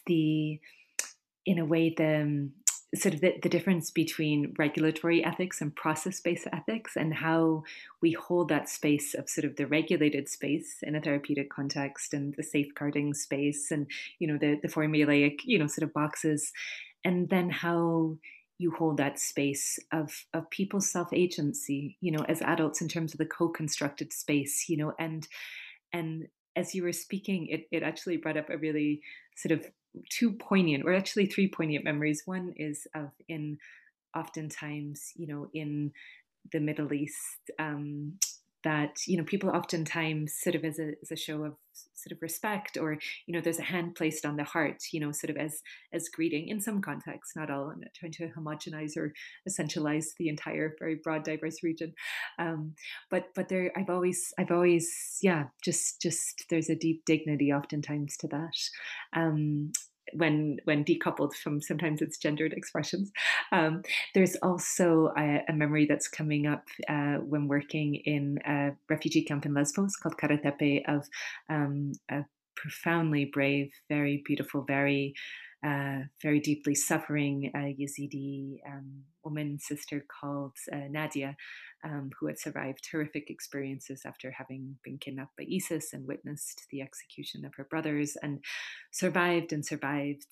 in a way, the sort of the difference between regulatory ethics and process-based ethics, and how we hold that space of sort of the regulated space in a therapeutic context, and the safeguarding space, and, you know, the formulaic, you know, sort of boxes, and then how you hold that space of people's self-agency, you know, as adults, in terms of the co-constructed space, you know. And as you were speaking, it actually brought up a really sort of two poignant, or actually three poignant memories. One is of, in oftentimes, you know, in the Middle East, that, you know, people oftentimes sort of, as a show of sort of respect, or, you know, there's a hand placed on the heart, you know, sort of as greeting in some contexts, not all. I'm not trying to homogenize or essentialize the entire very broad, diverse region, but there, I've always, yeah, just there's a deep dignity oftentimes to that. When decoupled from sometimes its gendered expressions. There's also a memory that's coming up when working in a refugee camp in Lesbos called Karatepe, of a profoundly brave, very beautiful, very very deeply suffering Yazidi woman, sister called Nadia, who had survived horrific experiences after having been kidnapped by ISIS and witnessed the execution of her brothers, and survived and survived.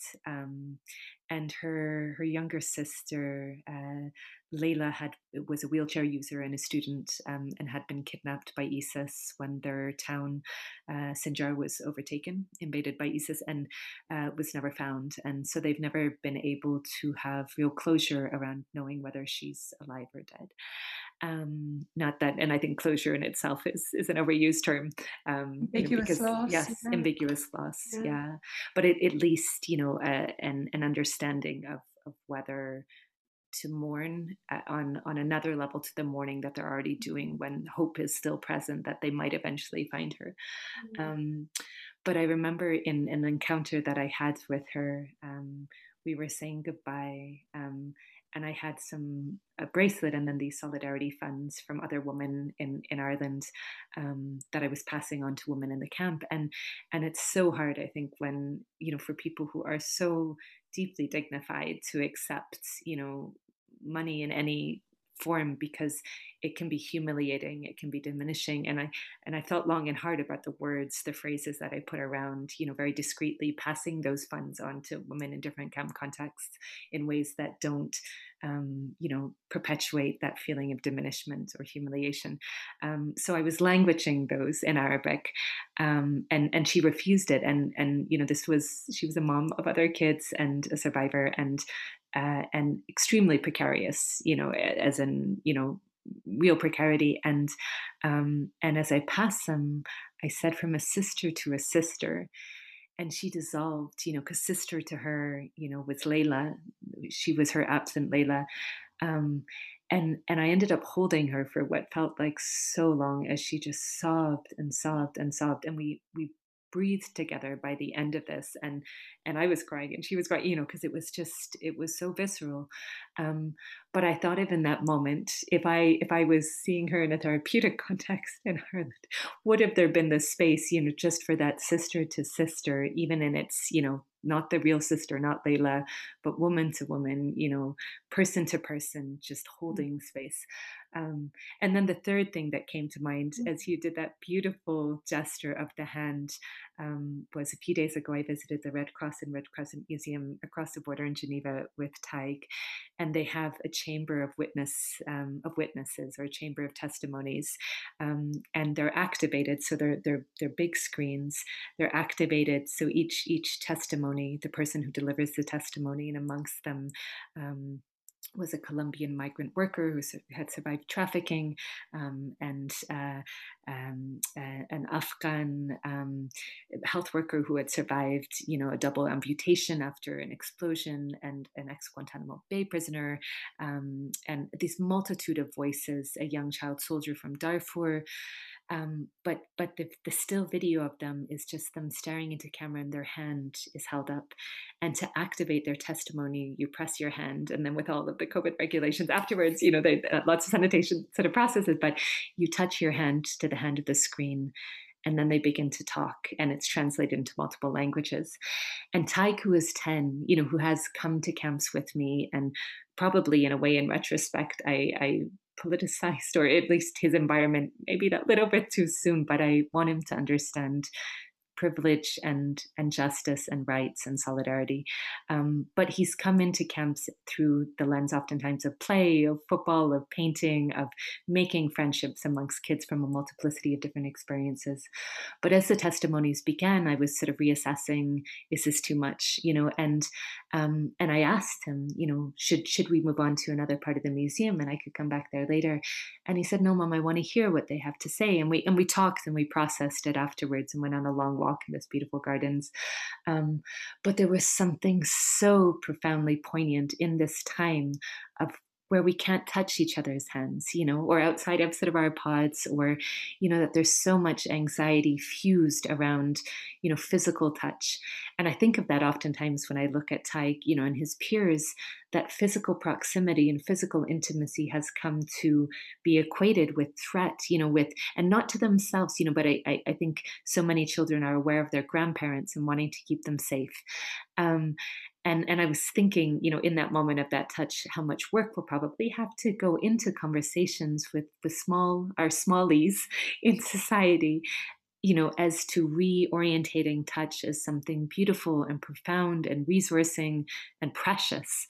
And her younger sister, Layla, was a wheelchair user and a student, and had been kidnapped by ISIS when their town, Sinjar, was overtaken, invaded by ISIS, and was never found. And so they've never been able to have real closure around knowing whether she's alive or dead. Not that, and I think closure in itself is an overused term, Ambiguous because loss. yes, Yeah. ambiguous loss, yeah. But at least an understanding of whether to mourn on another level to the mourning that they're already doing, when hope is still present that they might eventually find her. But I remember in an encounter that I had with her, we were saying goodbye, and I had a bracelet and then these solidarity funds from other women in Ireland, that I was passing on to women in the camp. And it's so hard, I think, when, for people who are so deeply dignified to accept, money in any form, because it can be humiliating, it can be diminishing. And I felt long and hard about the words, the phrases that I put around, very discreetly passing those funds on to women in different camp contexts in ways that don't perpetuate that feeling of diminishment or humiliation. So I was languishing those in Arabic, and she refused it. And she was a mom of other kids and a survivor, and extremely precarious, as in, real precarity. And as I passed them, I said, from a sister to a sister. And she dissolved, because sister to her, was Layla. She was her absent Layla. And I ended up holding her for what felt like so long, as she just sobbed and sobbed and sobbed. And we breathed together by the end of this, and I was crying and she was crying, because it was so visceral. But I thought of, in that moment, if I was seeing her in a therapeutic context in Ireland, would have there been this space, just for that sister to sister, even in its, not the real sister, not Layla, but woman to woman, person to person, just holding space. And then the third thing that came to mind as you did that beautiful gesture of the hand, was a few days ago, I visited the Red Cross and Red Crescent Museum across the border in Geneva with Taig, and they have a chamber of witnesses, or a chamber of testimonies, and they're activated. So they're big screens. They're activated. So each testimony, the person who delivers the testimony, and amongst them, was a Colombian migrant worker who had survived trafficking, and an Afghan health worker who had survived, a double amputation after an explosion, and an ex-Guantanamo Bay prisoner, and this multitude of voices, a young child soldier from Darfur. But the still video of them is just them staring into camera, and their hand is held up. And to activate their testimony, you press your hand, and then with all of the COVID regulations afterwards, lots of sanitation sort of processes, but you touch your hand to the hand of the screen, and then they begin to talk, and it's translated into multiple languages. And Taig, who is 10, who has come to camps with me, and probably in a way, in retrospect, I politicized, or at least his environment, maybe that little bit too soon, but I want him to understand privilege and justice and rights and solidarity. But he's come into camps through the lens oftentimes of play, of football, of painting, of making friendships amongst kids from a multiplicity of different experiences. But as the testimonies began, I was sort of reassessing, is this too much? And I asked him, should we move on to another part of the museum and I could come back there later? And he said, no, Mom, I want to hear what they have to say. And we talked and we processed it afterwards and went on a long walk in this beautiful gardens. But there was something so profoundly poignant in this time of where we can't touch each other's hands, or outside of sort of our pods, or, that there's so much anxiety fused around, physical touch. And I think of that oftentimes when I look at Taig, and his peers, that physical proximity and physical intimacy has come to be equated with threat, and not to themselves, but I think so many children are aware of their grandparents and wanting to keep them safe. and I was thinking, in that moment of that touch, how much work we'll probably have to go into conversations with our smallies in society, as to reorientating touch as something beautiful and profound and resourcing and precious,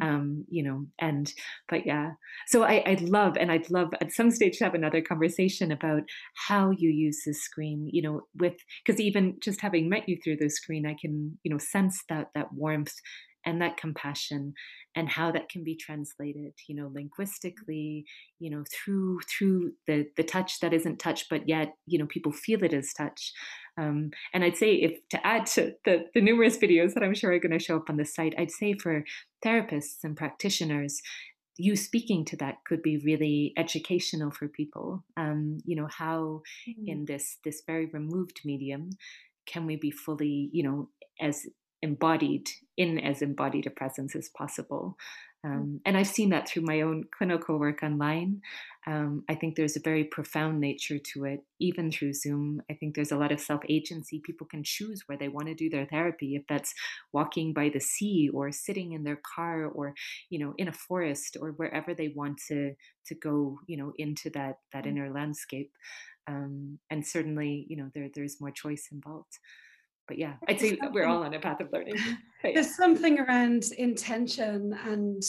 and, but yeah. So I'd love at some stage to have another conversation about how you use the screen, because even just having met you through the screen, I can, sense that warmth and that compassion, and how that can be translated, linguistically, through the touch that isn't touch, but yet, people feel it as touch. And I'd say, if to add to the numerous videos that I'm sure are going to show up on the site, I'd say for therapists and practitioners, you speaking to that could be really educational for people. How in this very removed medium can we be fully, as embodied a presence as possible. And I've seen that through my own clinical work online. I think there's a very profound nature to it, even through Zoom. I think there's a lot of self-agency. People can choose where they want to do their therapy, if that's walking by the sea or sitting in their car or, in a forest or wherever they want to go, into that inner landscape. And certainly, there's more choice involved. But yeah, I'd say we're all on a path of learning. There's something around intention, and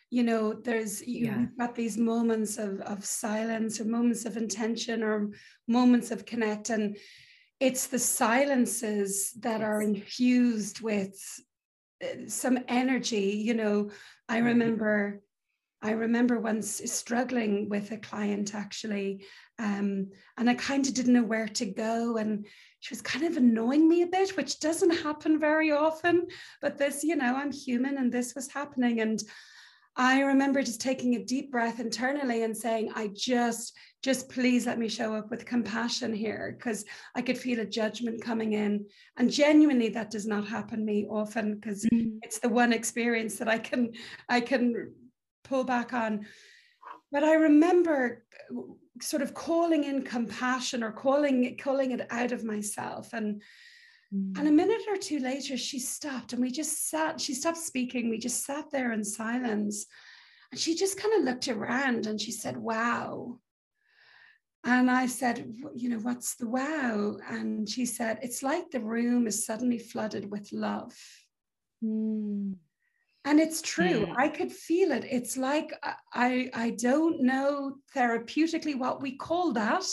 you've got these moments of silence, or moments of intention, or moments of connect, and it's the silences that are infused with some energy. I remember once struggling with a client, actually, and I kind of didn't know where to go, and she was kind of annoying me a bit, which doesn't happen very often, but this, I'm human, and this was happening. And I remember just taking a deep breath internally and saying, I just please let me show up with compassion here, because I could feel a judgment coming in. And genuinely, that does not happen to me often, because it's the one experience that I can pull back on. But I remember sort of calling in compassion, or calling it out of myself. And a minute or two later, she stopped, and she stopped speaking. We just sat there in silence. And she just kind of looked around and she said, wow. And I said, what's the wow? And she said, it's like the room is suddenly flooded with love. And it's true. I could feel it. It's like, I don't know therapeutically what we call that.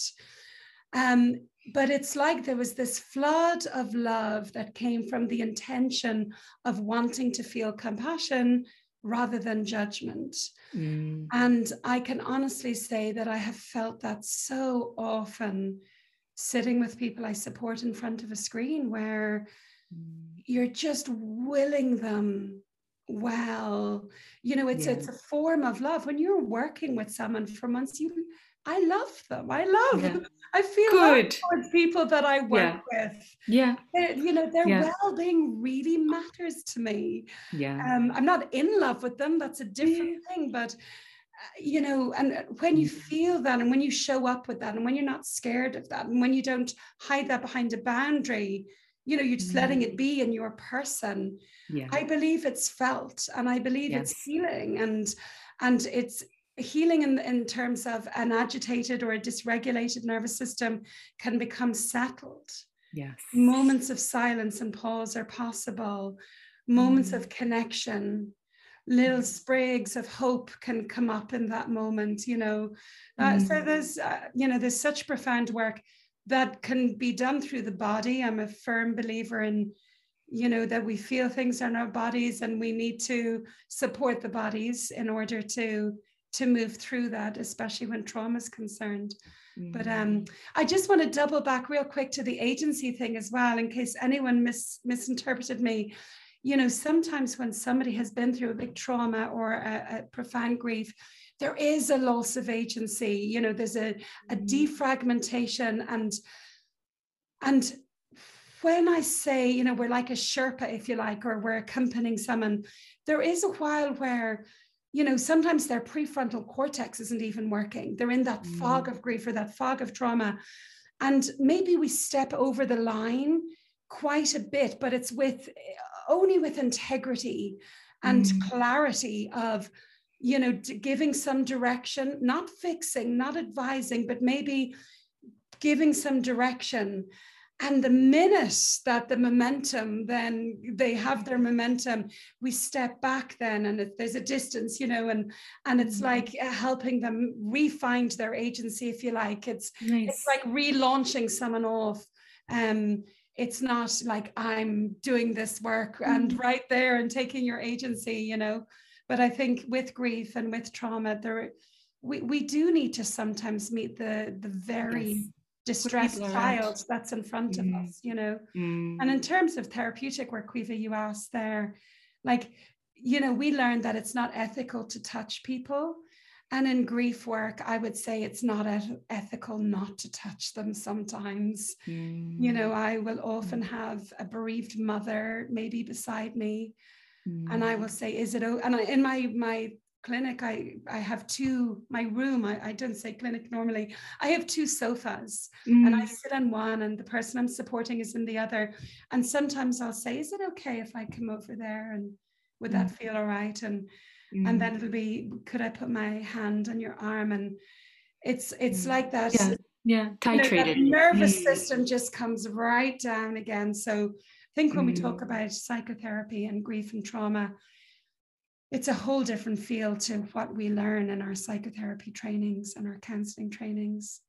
But it's like there was this flood of love that came from the intention of wanting to feel compassion rather than judgment. And I can honestly say that I have felt that so often sitting with people I support in front of a screen, where you're just willing them well. It's a form of love. When you're working with someone for months, I love them. I feel good towards people that I work with. Their well-being really matters to me. I'm not in love with them. That's a different thing. But and when you feel that, and when you show up with that, and when you're not scared of that, and when you don't hide that behind a boundary, you're just letting it be in your person. I believe it's felt, and I believe it's healing, and it's healing in terms of an agitated or a dysregulated nervous system can become settled. Moments of silence and pause are possible. Moments of connection, little sprigs of hope can come up in that moment. So there's such profound work that can be done through the body. I'm a firm believer in, that we feel things in our bodies, and we need to support the bodies in order to move through that, especially when trauma is concerned. But I just want to double back real quick to the agency thing as well, in case anyone misinterpreted me. Sometimes when somebody has been through a big trauma or a profound grief, there is a loss of agency. There's a defragmentation, and when I say, we're like a Sherpa, if you like, or we're accompanying someone, there is a while where, sometimes their prefrontal cortex isn't even working. They're in that fog of grief or that fog of trauma. And maybe we step over the line quite a bit, but it's with only with integrity and clarity of, you know, giving some direction, not fixing, not advising, but maybe giving some direction. And the minute that the momentum, then they have their momentum, we step back then, and there's a distance, you know, and it's like helping them re-find their agency, if you like. It's like relaunching someone off. It's not like I'm doing this work and right there and taking your agency, you know. But I think with grief and with trauma, we do need to sometimes meet the very distressed child that's in front of us, you know. And in terms of therapeutic work, Caoimhe, you asked there, like, you know, we learned that it's not ethical to touch people. And in grief work, I would say it's not ethical not to touch them sometimes. You know, I will often have a bereaved mother maybe beside me, and I will say, is it, and in my clinic, I have my room, I don't say clinic normally, I have 2 sofas, and I sit on one and the person I'm supporting is in the other. And sometimes I'll say, is it okay if I come over there, and would that feel all right? And then it'll be, could I put my hand on your arm? And it's like that. Titrated. You know, that nervous system just comes right down again. So I think when we talk about psychotherapy and grief and trauma, it's a whole different feel to what we learn in our psychotherapy trainings and our counseling trainings.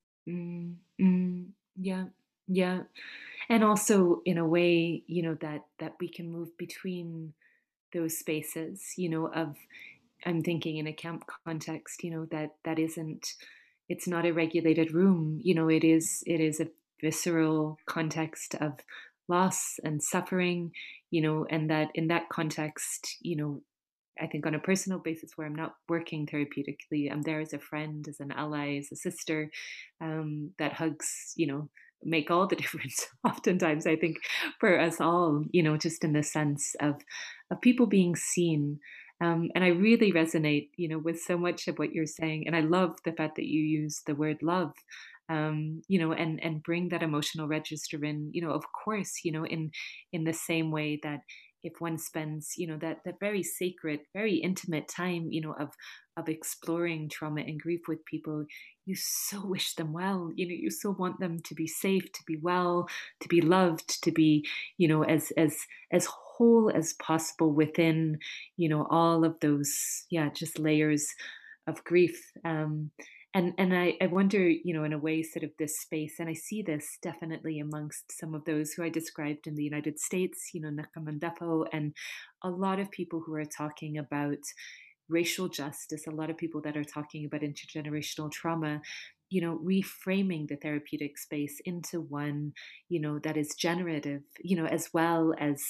Yeah. And also in a way, you know, that we can move between those spaces, you know, of, I'm thinking in a camp context, you know, that isn't, it's not a regulated room, you know, it is a visceral context of loss and suffering, you know, and that in that context, you know, I think on a personal basis where I'm not working therapeutically, I'm there as a friend, as an ally, as a sister, that hugs, you know, make all the difference oftentimes, I think, for us all, you know, just in the sense of people being seen. And I really resonate, you know, with so much of what you're saying. And I love the fact that you use the word love, you know, and bring that emotional register in, you know, of course, you know, in the same way that if one spends, you know, that very sacred, very intimate time, you know, of exploring trauma and grief with people, you so wish them well. You know, you so want them to be safe, to be well, to be loved, to be, you know, as whole as possible within, you know, all of those, just layers of grief. And I wonder, you know, in a way, sort of this space, and I see this definitely amongst some of those who I described in the United States, you know, Nakamandafo, and a lot of people who are talking about racial justice, a lot of people that are talking about intergenerational trauma, you know, reframing the therapeutic space into one, you know, that is generative, you know, as well as,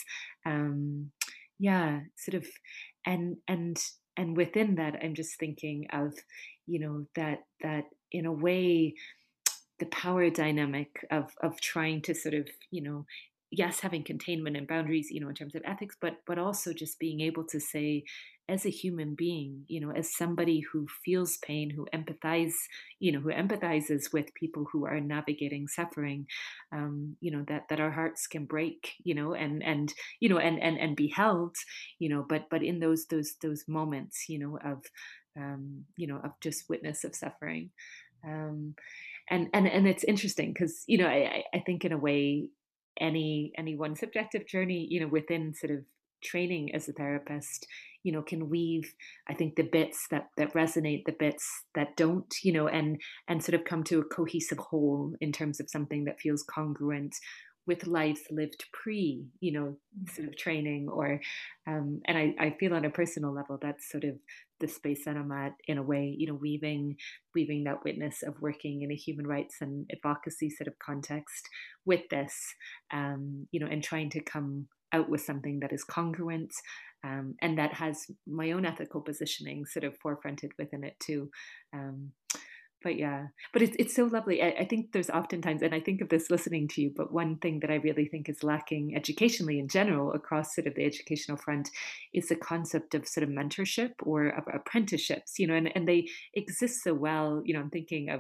sort of, and within that, I'm just thinking of, you know, that in a way, the power dynamic of trying to sort of, you know, yes, having containment and boundaries, you know, in terms of ethics, but also just being able to say, as a human being, you know, as somebody who feels pain, who empathizes with people who are navigating suffering, you know, that our hearts can break, you know, and you know, and be held, you know, but in those moments, you know, of just witness of suffering. Um, and it's interesting because, you know, I think in a way, any one subjective journey, you know, within sort of training as a therapist, you know, can weave, I think, the bits that resonate, the bits that don't, you know, and sort of come to a cohesive whole in terms of something that feels congruent with lives lived pre, you know, sort of training, or and I feel on a personal level that's sort of the space that I'm at, in a way, you know, weaving that witness of working in a human rights and advocacy sort of context with this, you know, and trying to come out with something that is congruent, and that has my own ethical positioning sort of forefronted within it too. But yeah, but it's so lovely. I think there's oftentimes, and I think of this listening to you, but one thing that I really think is lacking educationally in general across sort of the educational front is the concept of sort of mentorship or of apprenticeships, you know, and they exist so well. You know, I'm thinking of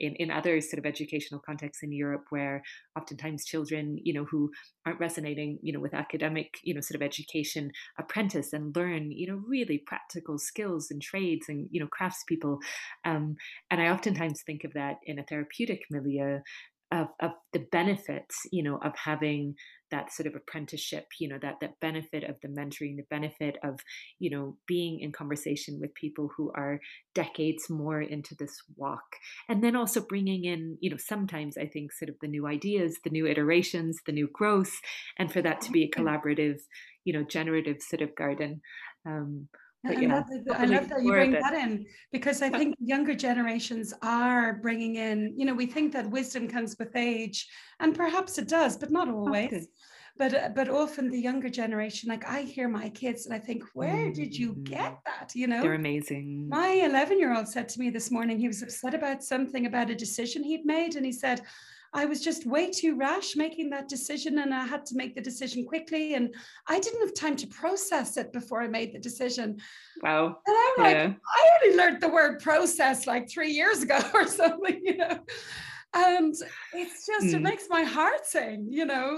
in other sort of educational contexts in Europe, where oftentimes children, who aren't resonating, with academic, sort of education, apprentice and learn, really practical skills and trades and, craftspeople. And I oftentimes think of that in a therapeutic milieu, of the benefits, of having that sort of apprenticeship, that benefit of the mentoring, the benefit of, being in conversation with people who are decades more into this walk. And then also bringing in, sometimes I think sort of the new ideas, the new iterations, the new growth, and for that to be a collaborative, generative sort of garden. But I love that you bring that in, because I think younger generations are bringing in, we think that wisdom comes with age, and perhaps it does, but not always. But often the younger generation, like I hear my kids and I think, where did you get that? They're amazing. My 11-year-old said to me this morning, he was upset about something, about a decision he'd made. And he said, I was just way too rash making that decision, and I had to make the decision quickly, and I didn't have time to process it before I made the decision. Wow. And I'm like, I only learned the word process like 3 years ago or something, and it's just, it makes my heart sing,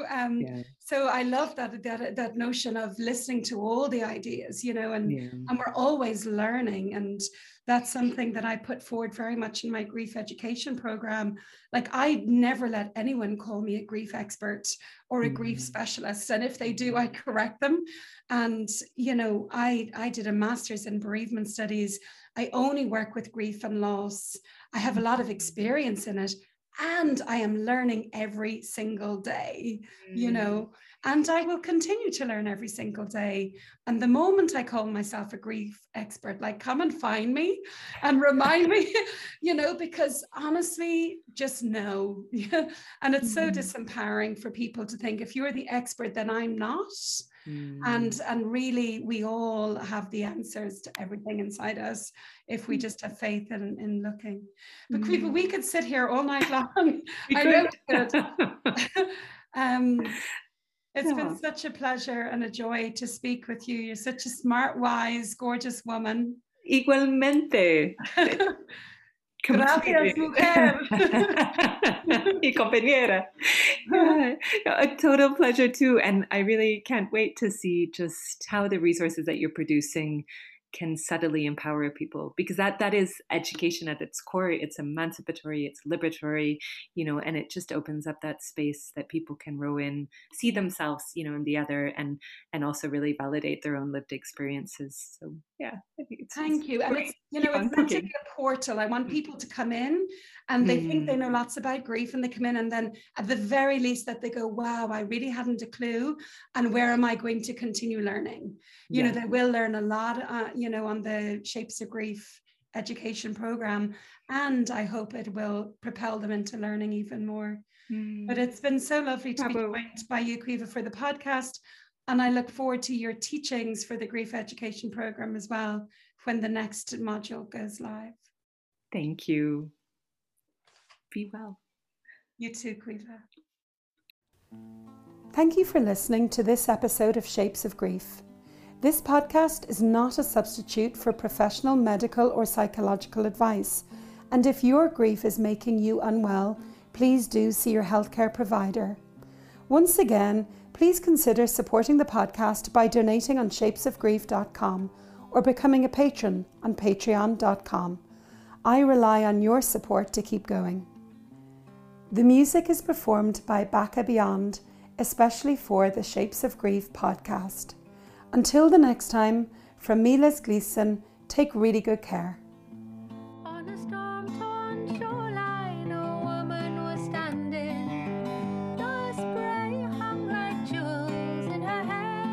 So I love that notion of listening to all the ideas, and we're always learning. And that's something that I put forward very much in my grief education program. Like, I never let anyone call me a grief expert or a grief specialist. And if they do, I correct them. And, I did a master's in bereavement studies. I only work with grief and loss. I have a lot of experience in it. And I am learning every single day, and I will continue to learn every single day. And the moment I call myself a grief expert, like, come and find me and remind me, because honestly, just know. And it's so disempowering for people to think, if you're the expert, then I'm not. And really, we all have the answers to everything inside us if we just have faith in looking. But Caoimhe, we could sit here all night long. I know we could. It's been such a pleasure and a joy to speak with you. You're such a smart, wise, gorgeous woman. Igualmente. Gracias, mujer. Y compañera. A total pleasure too. And I really can't wait to see just how the resources that you're producing can subtly empower people, because that is education at its core. It's emancipatory, it's liberatory, and it just opens up that space that people can row in, see themselves, in the other, and also really validate their own lived experiences. So yeah, I think thank you. And it's, it's meant to be a portal. I want people to come in and they think they know lots about grief, and they come in, and then at the very least that they go, wow, I really hadn't a clue. And where am I going to continue learning? They will learn a lot, on the Shapes of Grief education program. And I hope it will propel them into learning even more. But it's been so lovely to be joined by you, Caoimhe, for the podcast. And I look forward to your teachings for the grief education program as well, when the next module goes live. Thank you. Be well. You too, Caoimhe. Thank you for listening to this episode of Shapes of Grief. This podcast is not a substitute for professional medical or psychological advice. And if your grief is making you unwell, please do see your healthcare provider. Once again, please consider supporting the podcast by donating on shapesofgrief.com or becoming a patron on patreon.com. I rely on your support to keep going. The music is performed by Baka Beyond, especially for the Shapes of Grief podcast. Until the next time, from me, Les Gleeson, take really good care. On a storm-torn shoreline, a woman was standing. The spray hung like jewels in her hair.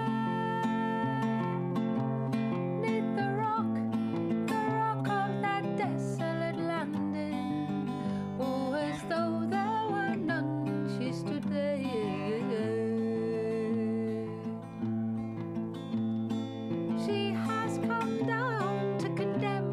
'Neath the rock of that desolate landing. Oh, as though there were none, she stood there. She has come down to condemn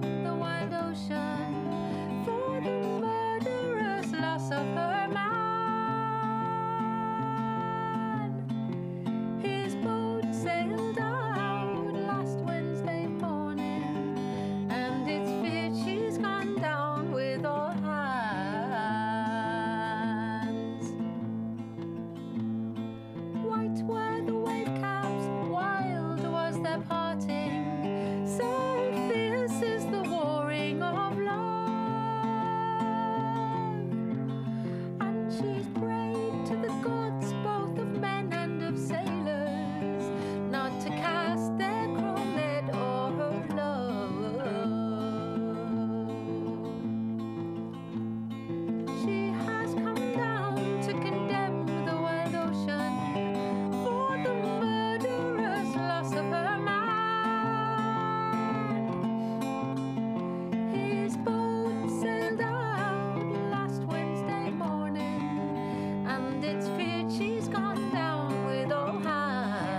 it's feared she's gone down with all hands.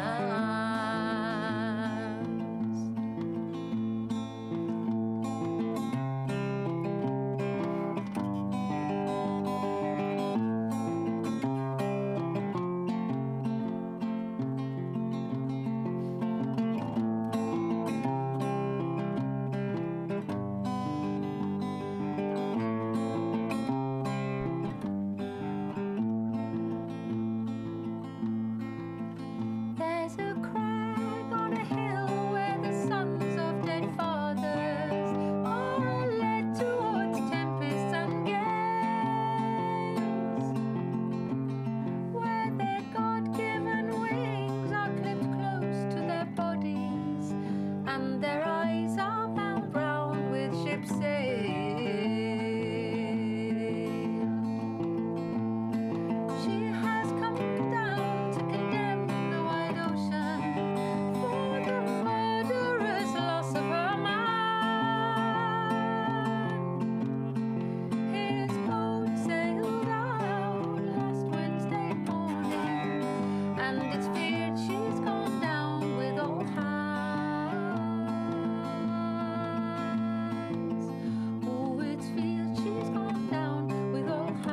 There's a crag on a hill where the sons of dead fathers are led towards tempests and gales, where their God-given wings are clipped close to their bodies, and their eyes are bound round with ship's sail. She has come down to condemn the wide ocean for the murderous loss of her man. His boat sailed out last Wednesday morning, and it's feared she's gone down with all hands. Oh, it's feared she's gone down with all hands.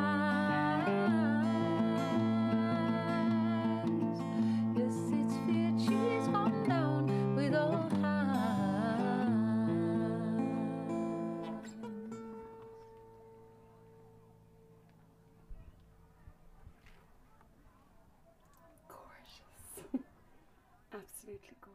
Yes, it's feared she's gone down with all hands. Gorgeous. Absolutely gorgeous.